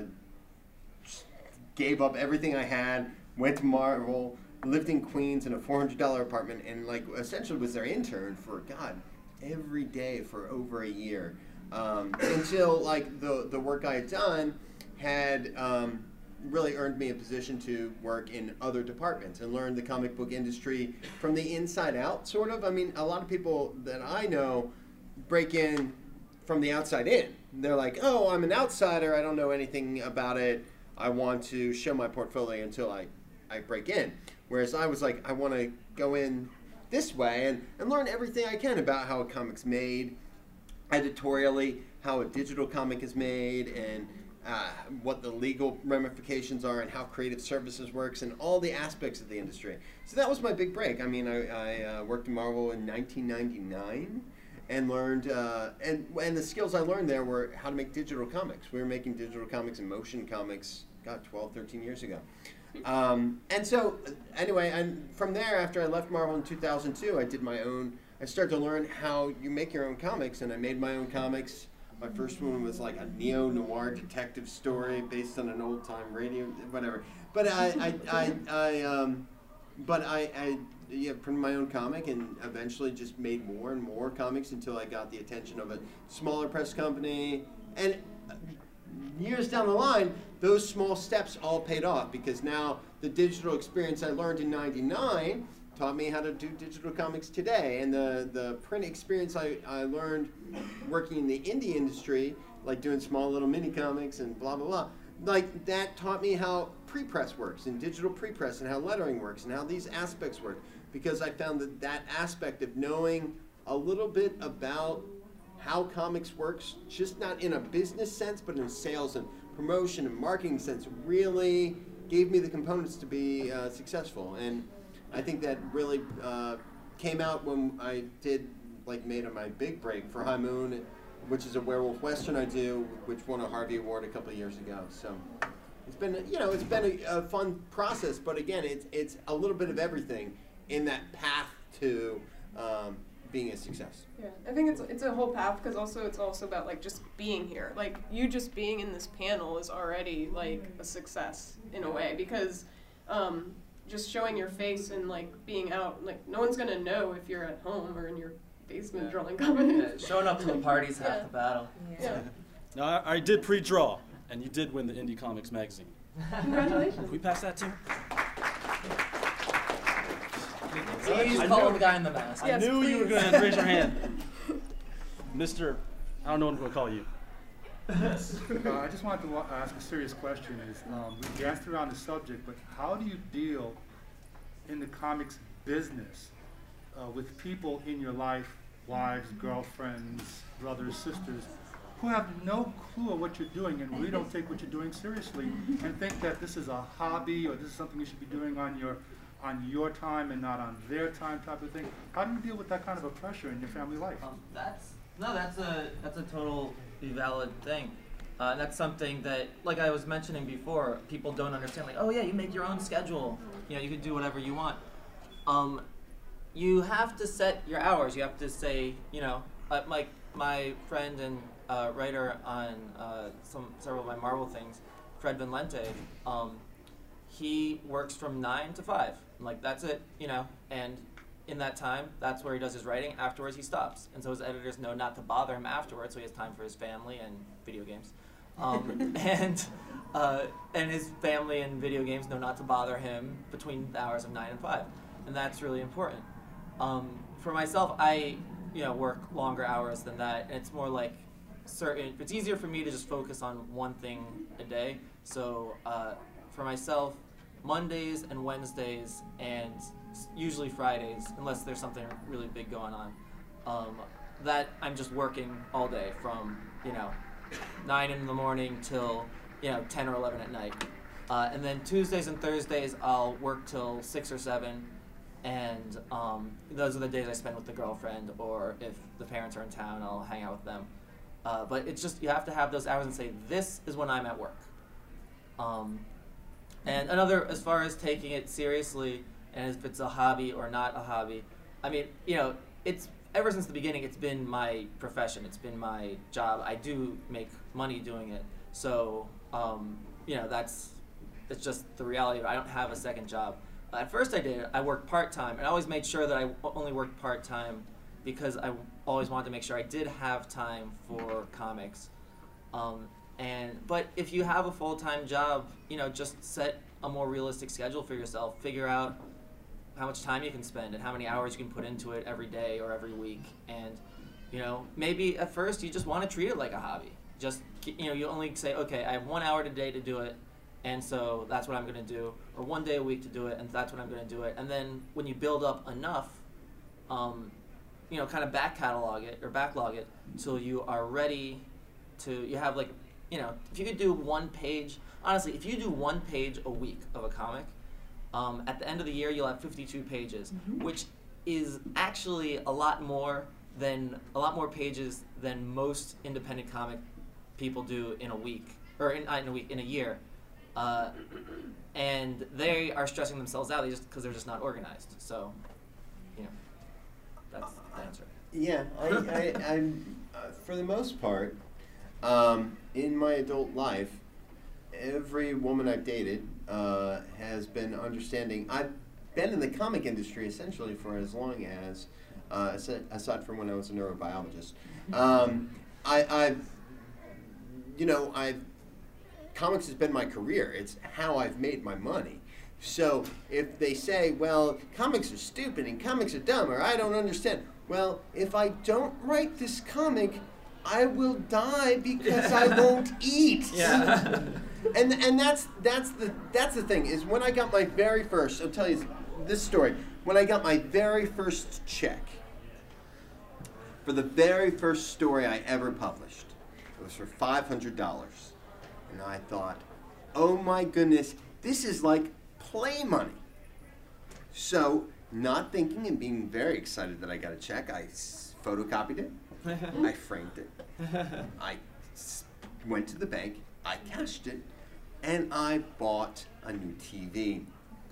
gave up everything I had, went to Marvel, lived in Queens in a four hundred dollar apartment, and like essentially was their intern for, God, every day for over a year. Um, until like the, the work I had done had um, really earned me a position to work in other departments and learn the comic book industry from the inside out, sort of. I mean, a lot of people that I know break in from the outside in. They're like, oh, I'm an outsider, I don't know anything about it, I want to show my portfolio until I, I break in. Whereas I was like, I want to go in this way and, and learn everything I can about how a comic's made, editorially, how a digital comic is made, and uh, what the legal ramifications are, and how creative services works, and all the aspects of the industry. So that was my big break. I mean, I, I uh, worked in Marvel in nineteen ninety-nine, and learned, uh, and and the skills I learned there were how to make digital comics. We were making digital comics and motion comics, God, twelve, thirteen years ago. Um, and so, anyway, and from there, after I left Marvel in two thousand two, I did my own. I started to learn how you make your own comics, and I made my own comics. My first one was like a neo-noir detective story based on an old-time radio, whatever. But I, I, I, I um, but I, I yeah, printed my own comic, and eventually just made more and more comics until I got the attention of a smaller press company. And years down the line, those small steps all paid off, because now the digital experience I learned in ninety-nine taught me how to do digital comics today, and the, the print experience I, I learned working in the indie industry, like doing small little mini comics and blah, blah, blah, like that taught me how pre-press works, and digital pre-press, and how lettering works, and how these aspects work, because I found that that aspect of knowing a little bit about how comics works, just not in a business sense, but in a sales and promotion and marketing sense, really gave me the components to be uh, successful. And I think that really uh, came out when I did, like, made my big break for High Moon, which is a werewolf western I do, which won a Harvey Award a couple of years ago. So it's been, you know, it's been a, a fun process, but again, it's it's a little bit of everything in that path to um, being a success.
Yeah, I think it's it's a whole path, because also it's also about like just being here. Like you just being in this panel is already like a success in a way, because um, just showing your face and like being out, like no one's gonna know if you're at home or in your basement
Yeah.
drawing comics.
Yeah, showing up to the party's half
Yeah.
the battle.
Yeah.
Now, I, I did pre-draw, and you did win the Indie Comics magazine.
Congratulations.
Can we pass that too?
Please
I
follow
knew-
the guy in the mask.
I
Yes,
knew you were
please.
going to raise your hand. Mister, I don't know what I'm going to call you.
Yes. Uh, I just wanted to wa- ask a serious question. Is um, we danced around the subject, but how do you deal in the comics business uh, with people in your life, wives, girlfriends, brothers, sisters, who have no clue of what you're doing and really don't take what you're doing seriously, and think that this is a hobby or this is something you should be doing on your on your time and not on their time, type of thing? How do you deal with that kind of a pressure in your family life?
Um, that's no, that's a that's a totally valid thing. Uh, and that's something that, like I was mentioning before, people don't understand. Like, oh yeah, you make your own schedule. You know, you can do whatever you want. Um, you have to set your hours. You have to say, you know, uh, like my friend and uh, writer on uh, some several of my Marvel things, Fred Van Lente. Um, he works from nine to five. Like that's it, you know, and in that time, that's where he does his writing. Afterwards, he stops, and so his editors know not to bother him afterwards, so he has time for his family and video games. Um, and uh, and his family and video games know not to bother him between the hours of nine and five, and that's really important. Um, for myself, I you know work longer hours than that, and it's more like certain. It's easier for me to just focus on one thing a day. So uh, for myself, Mondays and Wednesdays and usually Fridays, unless there's something really big going on, um, that I'm just working all day from, you know, nine in the morning till, you know, ten or eleven at night. Uh, and then Tuesdays and Thursdays, I'll work till six or seven, and um, those are the days I spend with the girlfriend, or if the parents are in town, I'll hang out with them. Uh, but it's just, you have to have those hours and say, this is when I'm at work. Um, and another, as far as taking it seriously and if it's a hobby or not a hobby, I mean, you know, it's ever since the beginning, it's been my profession. It's been my job. I do make money doing it. So, um, you know, that's it's just the reality of it. I don't have a second job. At first I did. I worked part-time, and I always made sure that I only worked part-time because I always wanted to make sure I did have time for comics. Um, and but if you have a full-time job, you know, just set a more realistic schedule for yourself. Figure out how much time you can spend and how many hours you can put into it every day or every week. And, you know, maybe at first you just want to treat it like a hobby. Just, you know, you only say, okay, I have one hour today to do it, and so that's what I'm going to do. Or one day a week to do it, and that's what I'm going to do it. And then when you build up enough, um, you know, kind of back catalog it or backlog it till you are ready to, you have like, you know, if you could do one page, honestly, if you do one page a week of a comic, Um, at the end of the year, you'll have fifty-two pages, mm-hmm. which is actually a lot more than a lot more pages than most independent comic people do in a week, or in, uh, in a week, in a year. Uh, and they are stressing themselves out just because they're just not organized. So, you know, that's the answer.
Yeah, I, I, I'm uh, for the most part, um, in my adult life, every woman I've dated uh, has been understanding. I've been in the comic industry essentially for as long as, uh, aside from when I was a neurobiologist. Um, I, I've, you know, I've, comics has been my career. It's how I've made my money. So if they say, well, comics are stupid and comics are dumb, or I don't understand, well, if I don't write this comic, I will die because I won't eat.
Yeah.
And and that's that's the that's the thing is when I got my very first, I'll tell you this story. When I got my very first check for the very first story I ever published, it was for five hundred dollars, and I thought, oh my goodness, this is like play money. So, not thinking and being very excited that I got a check, I s- photocopied it, I framed it, I s- went to the bank, I cashed it, and I bought a new T V.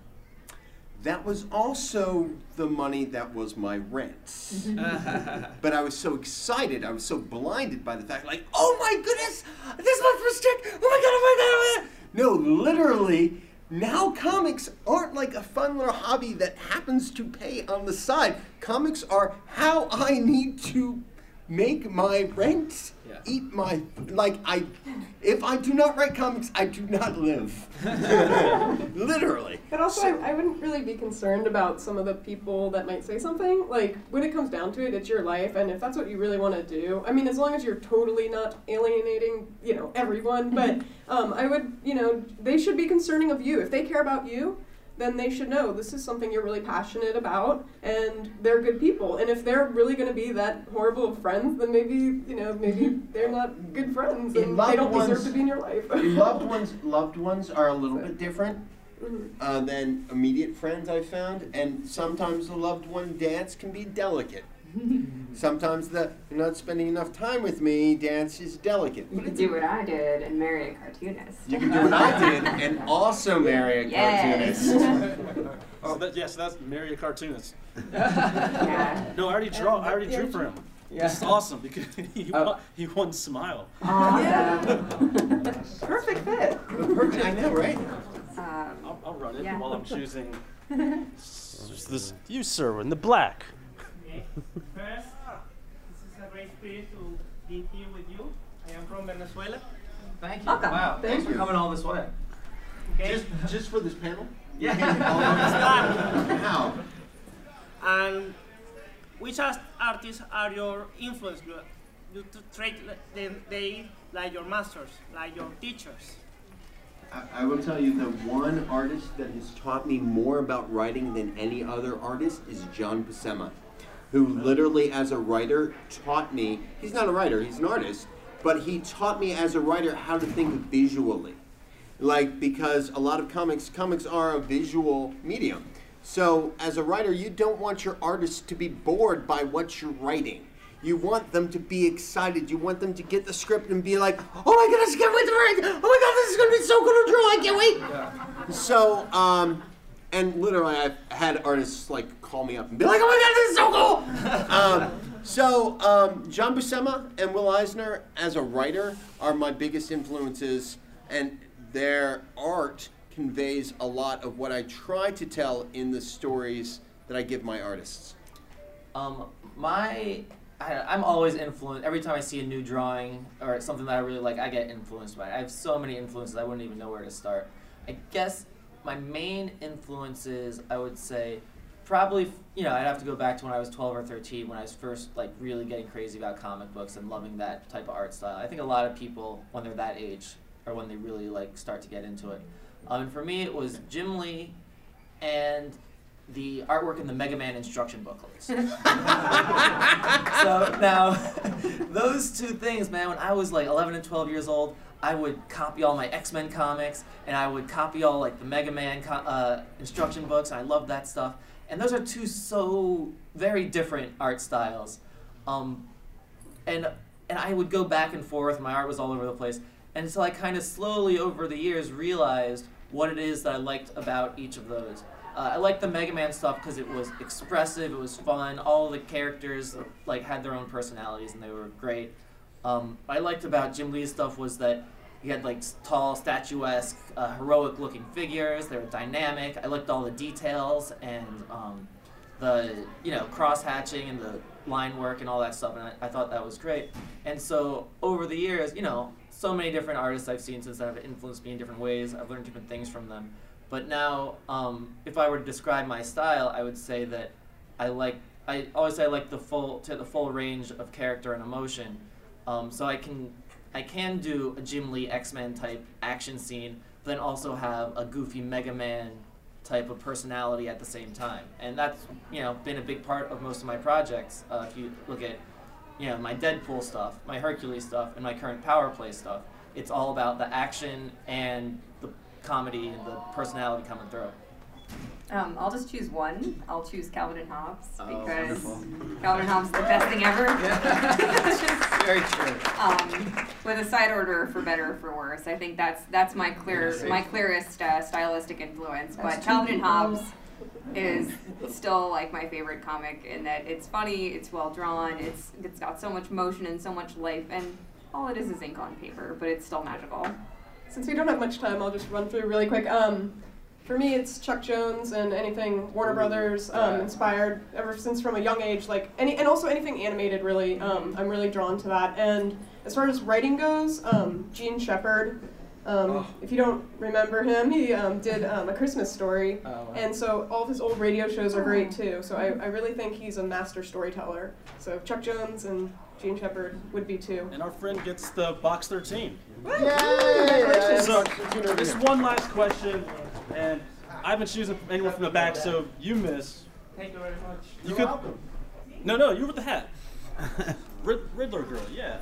That was also the money that was my rent. But I was so excited, I was so blinded by the fact, like, oh my goodness, this is my first check, oh my god, oh my god, oh my god. No, literally, now comics aren't like a fun little hobby that happens to pay on the side. Comics are how I need to make my rent, yeah. eat my, like I, if I do not write comics, I do not live. Literally.
But also,
So-
I, I wouldn't really be concerned about some of the people that might say something. Like, when it comes down to it, it's your life, and if that's what you really want to do, I mean, as long as you're totally not alienating, you know, everyone, but um, I would, you know, they should be concerning of you. If they care about you, then they should know this is something you're really passionate about, and they're good people. And if they're really going to be that horrible of friends, then maybe, you know, maybe they're not good friends, and
Loved
they don't
ones-
deserve to be in your life.
loved ones, loved ones are a little bit different
Mhm.
uh, than immediate friends, I found, and sometimes the loved one dance can be delicate. Sometimes the you're not spending enough time with me dance is delicate.
You could do what I did and marry a cartoonist.
You can do what I did and also marry a
Yes.
cartoonist.
Oh, that, yes, that's marry a cartoonist.
Yeah.
No, I already draw. I already
Yeah.
drew for him.
Yeah.
This is awesome because he
Oh.
won, he won Smile.
Awesome.
Perfect fit.
Perfect, I know, right?
Um,
I'll, I'll run it
Yeah.
while I'm choosing s- this. You, sir, in the black.
Okay. First, this is a great spirit to be here with you. I am from Venezuela.
Thank you.
Welcome.
Wow.
Thank
Thanks for
you.
coming all this way.
Okay.
Just just for this panel?
Yeah.
How?
And which art- artists are your influence? You, you t- treat them, they like your masters, like your teachers.
I, I will tell you the one artist that has taught me more about writing than any other artist is John Buscema, who literally as a writer taught me, he's not a writer, he's an artist, but he taught me as a writer how to think visually. Like, because a lot of comics, comics are a visual medium. So as a writer, you don't want your artist to be bored by what you're writing. You want them to be excited. You want them to get the script and be like, oh my goodness, I can't wait to write. Oh my God, this is going to be so good to draw. I can't wait. Yeah. So, um, and literally I've had artists like call me up and be like, oh my God, this is so cool. um, so, um, John Buscema and Will Eisner as a writer are my biggest influences, and their art conveys a lot of what I try to tell in the stories that I give my artists.
Um, my, I, I'm always influenced. Every time I see a new drawing or something that I really like, I get influenced by it. I have so many influences, I wouldn't even know where to start. I guess my main influences, I would say, probably, you know, I'd have to go back to when I was twelve or thirteen, when I was first, like, really getting crazy about comic books and loving that type of art style. I think a lot of people, when they're that age, are when they really, like, start to get into it. Um, and for me, it was Jim Lee and the artwork in the Mega Man instruction booklets. So now, those two things, man, when I was like eleven and twelve years old, I would copy all my X-Men comics, and I would copy all like the Mega Man co uh, instruction books, and I loved that stuff. And those are two so very different art styles. Um, and, and I would go back and forth, my art was all over the place. And so I kind of slowly over the years realized what it is that I liked about each of those. Uh, I liked the Mega Man stuff because it was expressive, it was fun, all the characters like had their own personalities and they were great. Um, what I liked about Jim Lee's stuff was that he had like tall, statuesque, uh, heroic looking figures, they were dynamic. I liked all the details and um, the, you know, cross hatching and the line work and all that stuff, and I, I thought that was great. And so over the years, you know, so many different artists I've seen since that have influenced me in different ways. I've learned different things from them. But now, um, if I were to describe my style, I would say that I like, I always say I like the full, to the full range of character and emotion. Um, so I can, I can do a Jim Lee X-Men type action scene, but then also have a goofy Mega Man type of personality at the same time. And that's, you know, been a big part of most of my projects. Uh, if you look at, you know, my Deadpool stuff, my Hercules stuff, and my current Power Play stuff, it's all about the action and the comedy and the personality coming through.
Um, I'll just choose one. I'll choose Calvin and Hobbes
Oh,
because
wonderful.
Calvin and Hobbes is the best thing ever.
Yeah. Very true.
Um, with a side order for better or for worse. I think that's that's my clear
Yeah,
my clearest uh, stylistic influence.
That's
But
true.
Calvin and Hobbes is still like my favorite comic in that it's funny, it's well drawn, it's it's got so much motion and so much life, and all it is is ink on paper, but it's still magical.
Since we don't have much time, I'll just run through really quick. Um, for me, it's Chuck Jones and anything Warner Brothers um, inspired ever since from a young age. Like any, and also anything animated. Really, um, I'm really drawn to that. And as far as writing goes, um, Gene Shepard. Um,
Oh.
If you don't remember him, he um, did um, A Christmas Story,
Oh, wow.
and so all of his old radio shows are great too. So I, I really think he's a master storyteller. So Chuck Jones and Gene Shepard would be two.
And our friend gets the box thirteen.
Congratulations.
So, just one last question, and I've been choosing anyone from the back, so you miss.
Thank you very much.
You could. No, no, you were the hat. Rid- Riddler girl, yeah.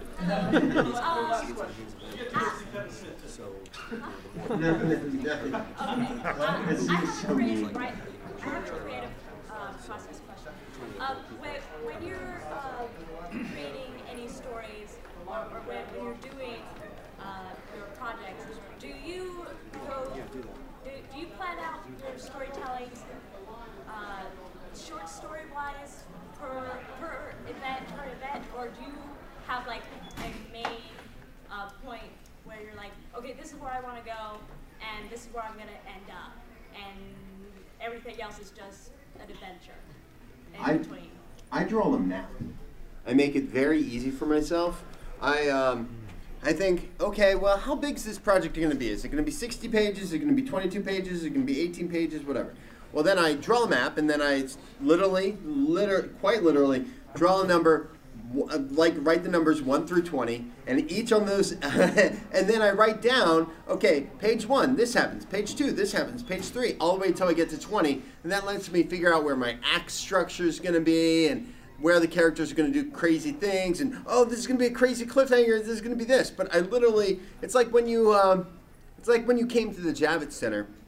I have a creative uh, process question. Um, when, when you're uh, creating any stories or, or when, when you're doing uh, your projects, do you go, do, do you plan out your storytelling uh, short story wise per, per event, per event, or do you have like a main uh, point where you're like, okay, this is where I want to go, and this is where I'm going to end up, and everything else is just an adventure in
I,
between?
I draw a map. I make it very easy for myself. I um, I think, okay, well, how big is this project going to be? Is it going to be sixty pages? Is it going to be twenty-two pages? Is it going to be eighteen pages? Whatever. Well, then I draw a map, and then I literally, liter quite literally, draw a number, like write the numbers one through twenty, and each on those, and then I write down, okay, page one, this happens, page two, this happens, page three, all the way until I get to twenty, and that lets me figure out where my act structure is going to be, and where the characters are going to do crazy things, and oh, this is going to be a crazy cliffhanger, this is going to be this. But I literally, it's like when you, um, it's like when you came to the Javits Center,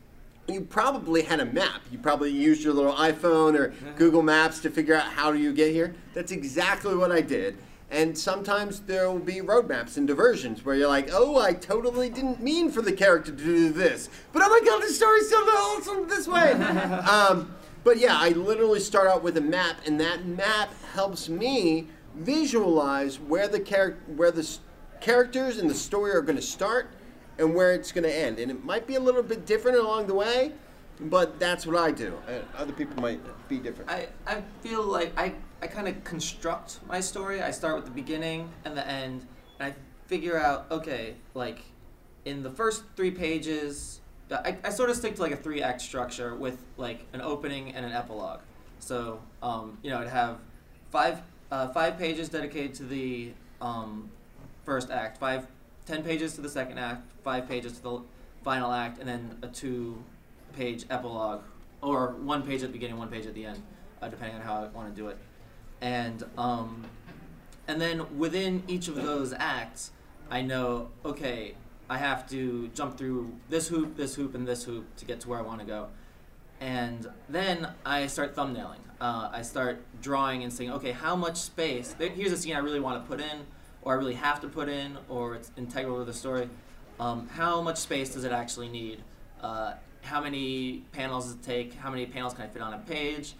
you probably had a map. You probably used your little iPhone or Google Maps to figure out how do you get here. That's exactly what I did. And sometimes there will be roadmaps and diversions where you're like, oh, I totally didn't mean for the character to do this. But oh my god, the story's still awesome this way. um, but yeah, I literally start out with a map, and that map helps me visualize where the, char- where the s- characters and the story are going to start and where it's going to end. And it might be a little bit different along the way, but that's what I do. Uh, other people might be different.
I, I feel like I, I kind of construct my story. I start with the beginning and the end, and I figure out, okay, like, in the first three pages, I, I sort of stick to like a three-act structure with like an opening and an epilogue. So, um, you know, I'd have five, uh, five pages dedicated to the um, first act, five, ten pages to the second act, five pages to the final act, and then a two-page epilogue, or one page at the beginning, one page at the end, uh, depending on how I want to do it. And um, and then within each of those acts, I know, okay, I have to jump through this hoop, this hoop, and this hoop to get to where I want to go. And then I start thumbnailing. Uh, I start drawing and saying, okay, how much space, here's a scene I really want to put in, or I really have to put in, or it's integral to the story. Um, how much space does it actually need? Uh, how many panels does it take? How many panels can I fit on a page?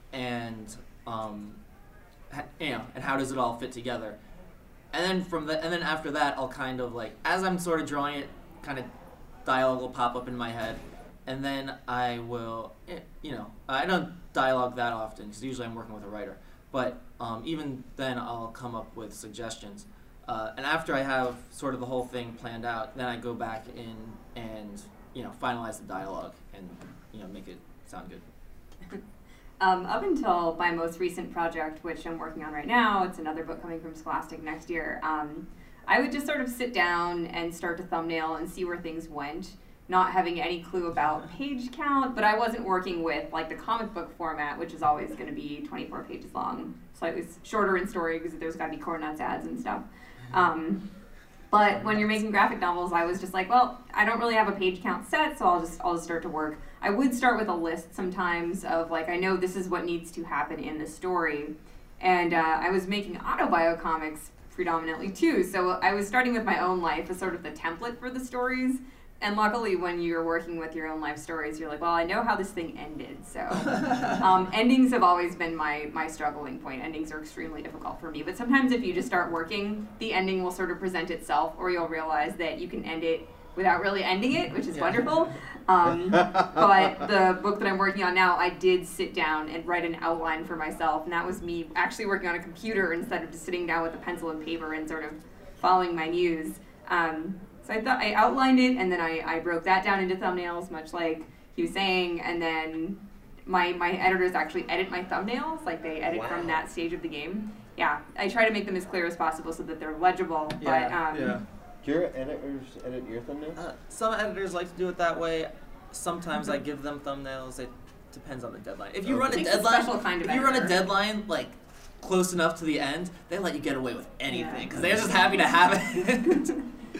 And um, ha- you know, and how does it all fit together? And then from the, and then after that, I'll kind of like, as I'm sort of drawing it, kind of dialogue will pop up in my head, and then I will, you know, I don't dialogue that often because usually I'm working with a writer. But um, even then, I'll come up with suggestions. Uh, and after I have sort of the whole thing planned out, then I go back in and, you know, finalize the dialogue and, you know, make it sound good.
Um, up until my most recent project, which I'm working on right now, it's another book coming from Scholastic next year, um, I would just sort of sit down and start to thumbnail and see where things went, not having any clue about page count, but I wasn't working with like the comic book format, which is always going to be twenty-four pages long, slightly shorter in story because there's got to be Corn Nuts ads and stuff. Um, but when you're making graphic novels, I was just like, well, I don't really have a page count set, so I'll just I'll just start to work. I would start with a list sometimes of like, I know this is what needs to happen in the story, and uh, I was making autobio comics predominantly too, so I was starting with my own life as sort of the template for the stories. And luckily, when you're working with your own life stories, you're like, well, I know how this thing ended. So um, endings have always been my, my struggling point. Endings are extremely difficult for me. But sometimes if you just start working, the ending will sort of present itself, or you'll realize that you can end it without really ending it, which is yeah. wonderful. Um, but the book that I'm working on now, I did sit down and write an outline for myself. And that was me actually working on a computer instead of just sitting down with a pencil and paper and sort of following my muse. Um, So I thought I outlined it, and then I, I broke that down into thumbnails, much like he was saying, and then my my editors actually edit my thumbnails, like they edit wow. from that stage of the game. Yeah, I try to make them as clear as possible so that they're legible.
Yeah,
but um,
yeah.
Do your editors edit your thumbnails?
Uh, some editors like to do it that way. Sometimes I give them thumbnails. It depends on the deadline. If you
okay.
run a
Takes
deadline,
a special kind of
if you run a
editor.
deadline like close enough to the end, they let you get away with anything because yeah. they're just happy to have it.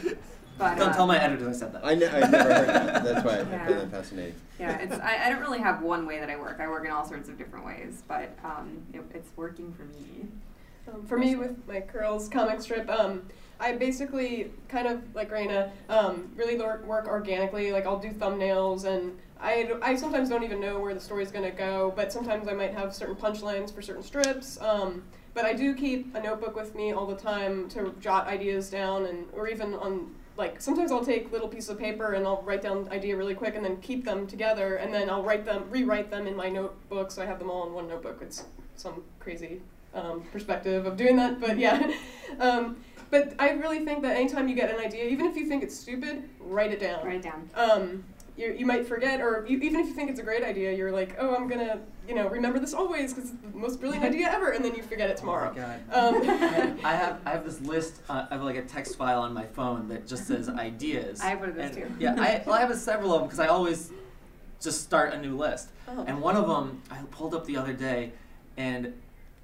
But,
Don't
uh,
tell my editors I said that.
I, ne- I never heard that. That's why I
Yeah.
find that fascinating.
Yeah, it's I, I don't really have one way that I work. I work in all sorts of different ways, but um, it, it's working for me.
Um, for me, with my Curls comic strip, um, I basically kind of like Raina, um, really lor- work organically. Like I'll do thumbnails, and I, I sometimes don't even know where the story's gonna go. But sometimes I might have certain punchlines for certain strips. Um, but I do keep a notebook with me all the time to jot ideas down, and or even on. Like, sometimes I'll take little pieces of paper and I'll write down the idea really quick and then keep them together, and then I'll write them, rewrite them in my notebook, so I have them all in one notebook. It's some crazy um, perspective of doing that, but yeah. um, but I really think that anytime you get an idea, even if you think it's stupid, write it down.
Write it down.
Um, you, you might forget, or you, even if you think it's a great idea, you're like, oh, I'm gonna, you know, remember this always because it's the most brilliant idea ever, and then you forget it tomorrow.
Oh my God.
Um,
I have I have this list. Uh, I have like a text file on my phone that just says ideas.
I have one of those
and,
too.
Yeah, I well, I have several of them because I always just start a new list.
Oh.
And one of them I pulled up the other day, and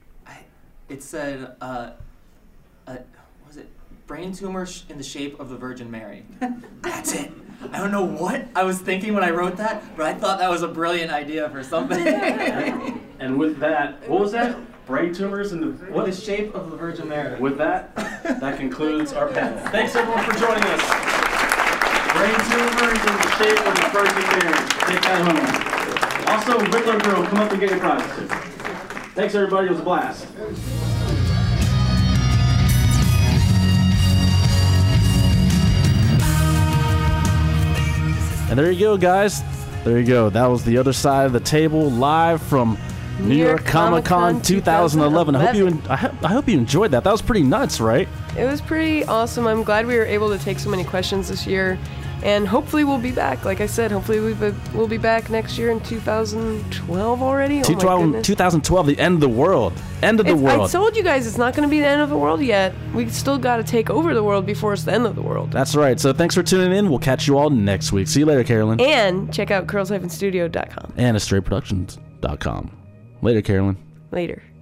I it said, uh, uh, what was it? Brain tumor sh- in the shape of the Virgin Mary. That's it. I don't know what I was thinking when I wrote that, but I thought that was a brilliant idea for something.
And with that, what was that? Brain tumors in the what?
The shape of the Virgin Mary.
With that, that concludes our panel. Thanks everyone for joining us. Brain tumors in the shape of the Virgin Mary. Take that home. Also, Riddler Girl, come up and get your prizes too. Thanks everybody, it was a blast. And there you go, guys. There you go. That was The Other Side of the Table, live from New York Comic Con two thousand eleven. I hope you en- I, ho- I hope you enjoyed that. That was pretty nuts, right?
It was pretty awesome. I'm glad we were able to take so many questions this year, and hopefully we'll be back. Like I said, hopefully we be, we'll be back next year in two thousand twelve already. Oh my goodness.
twenty twelve, the end of the world. End of the
It's-
world.
I told you guys it's not going to be the end of the world yet. We still got to take over the world before it's the end of the world.
That's right. So thanks for tuning in. We'll catch you all next week. See you later, Carolyn.
And check out curls dash studio dot com.
And a straight productions dot com. Later, Carolyn.
Later.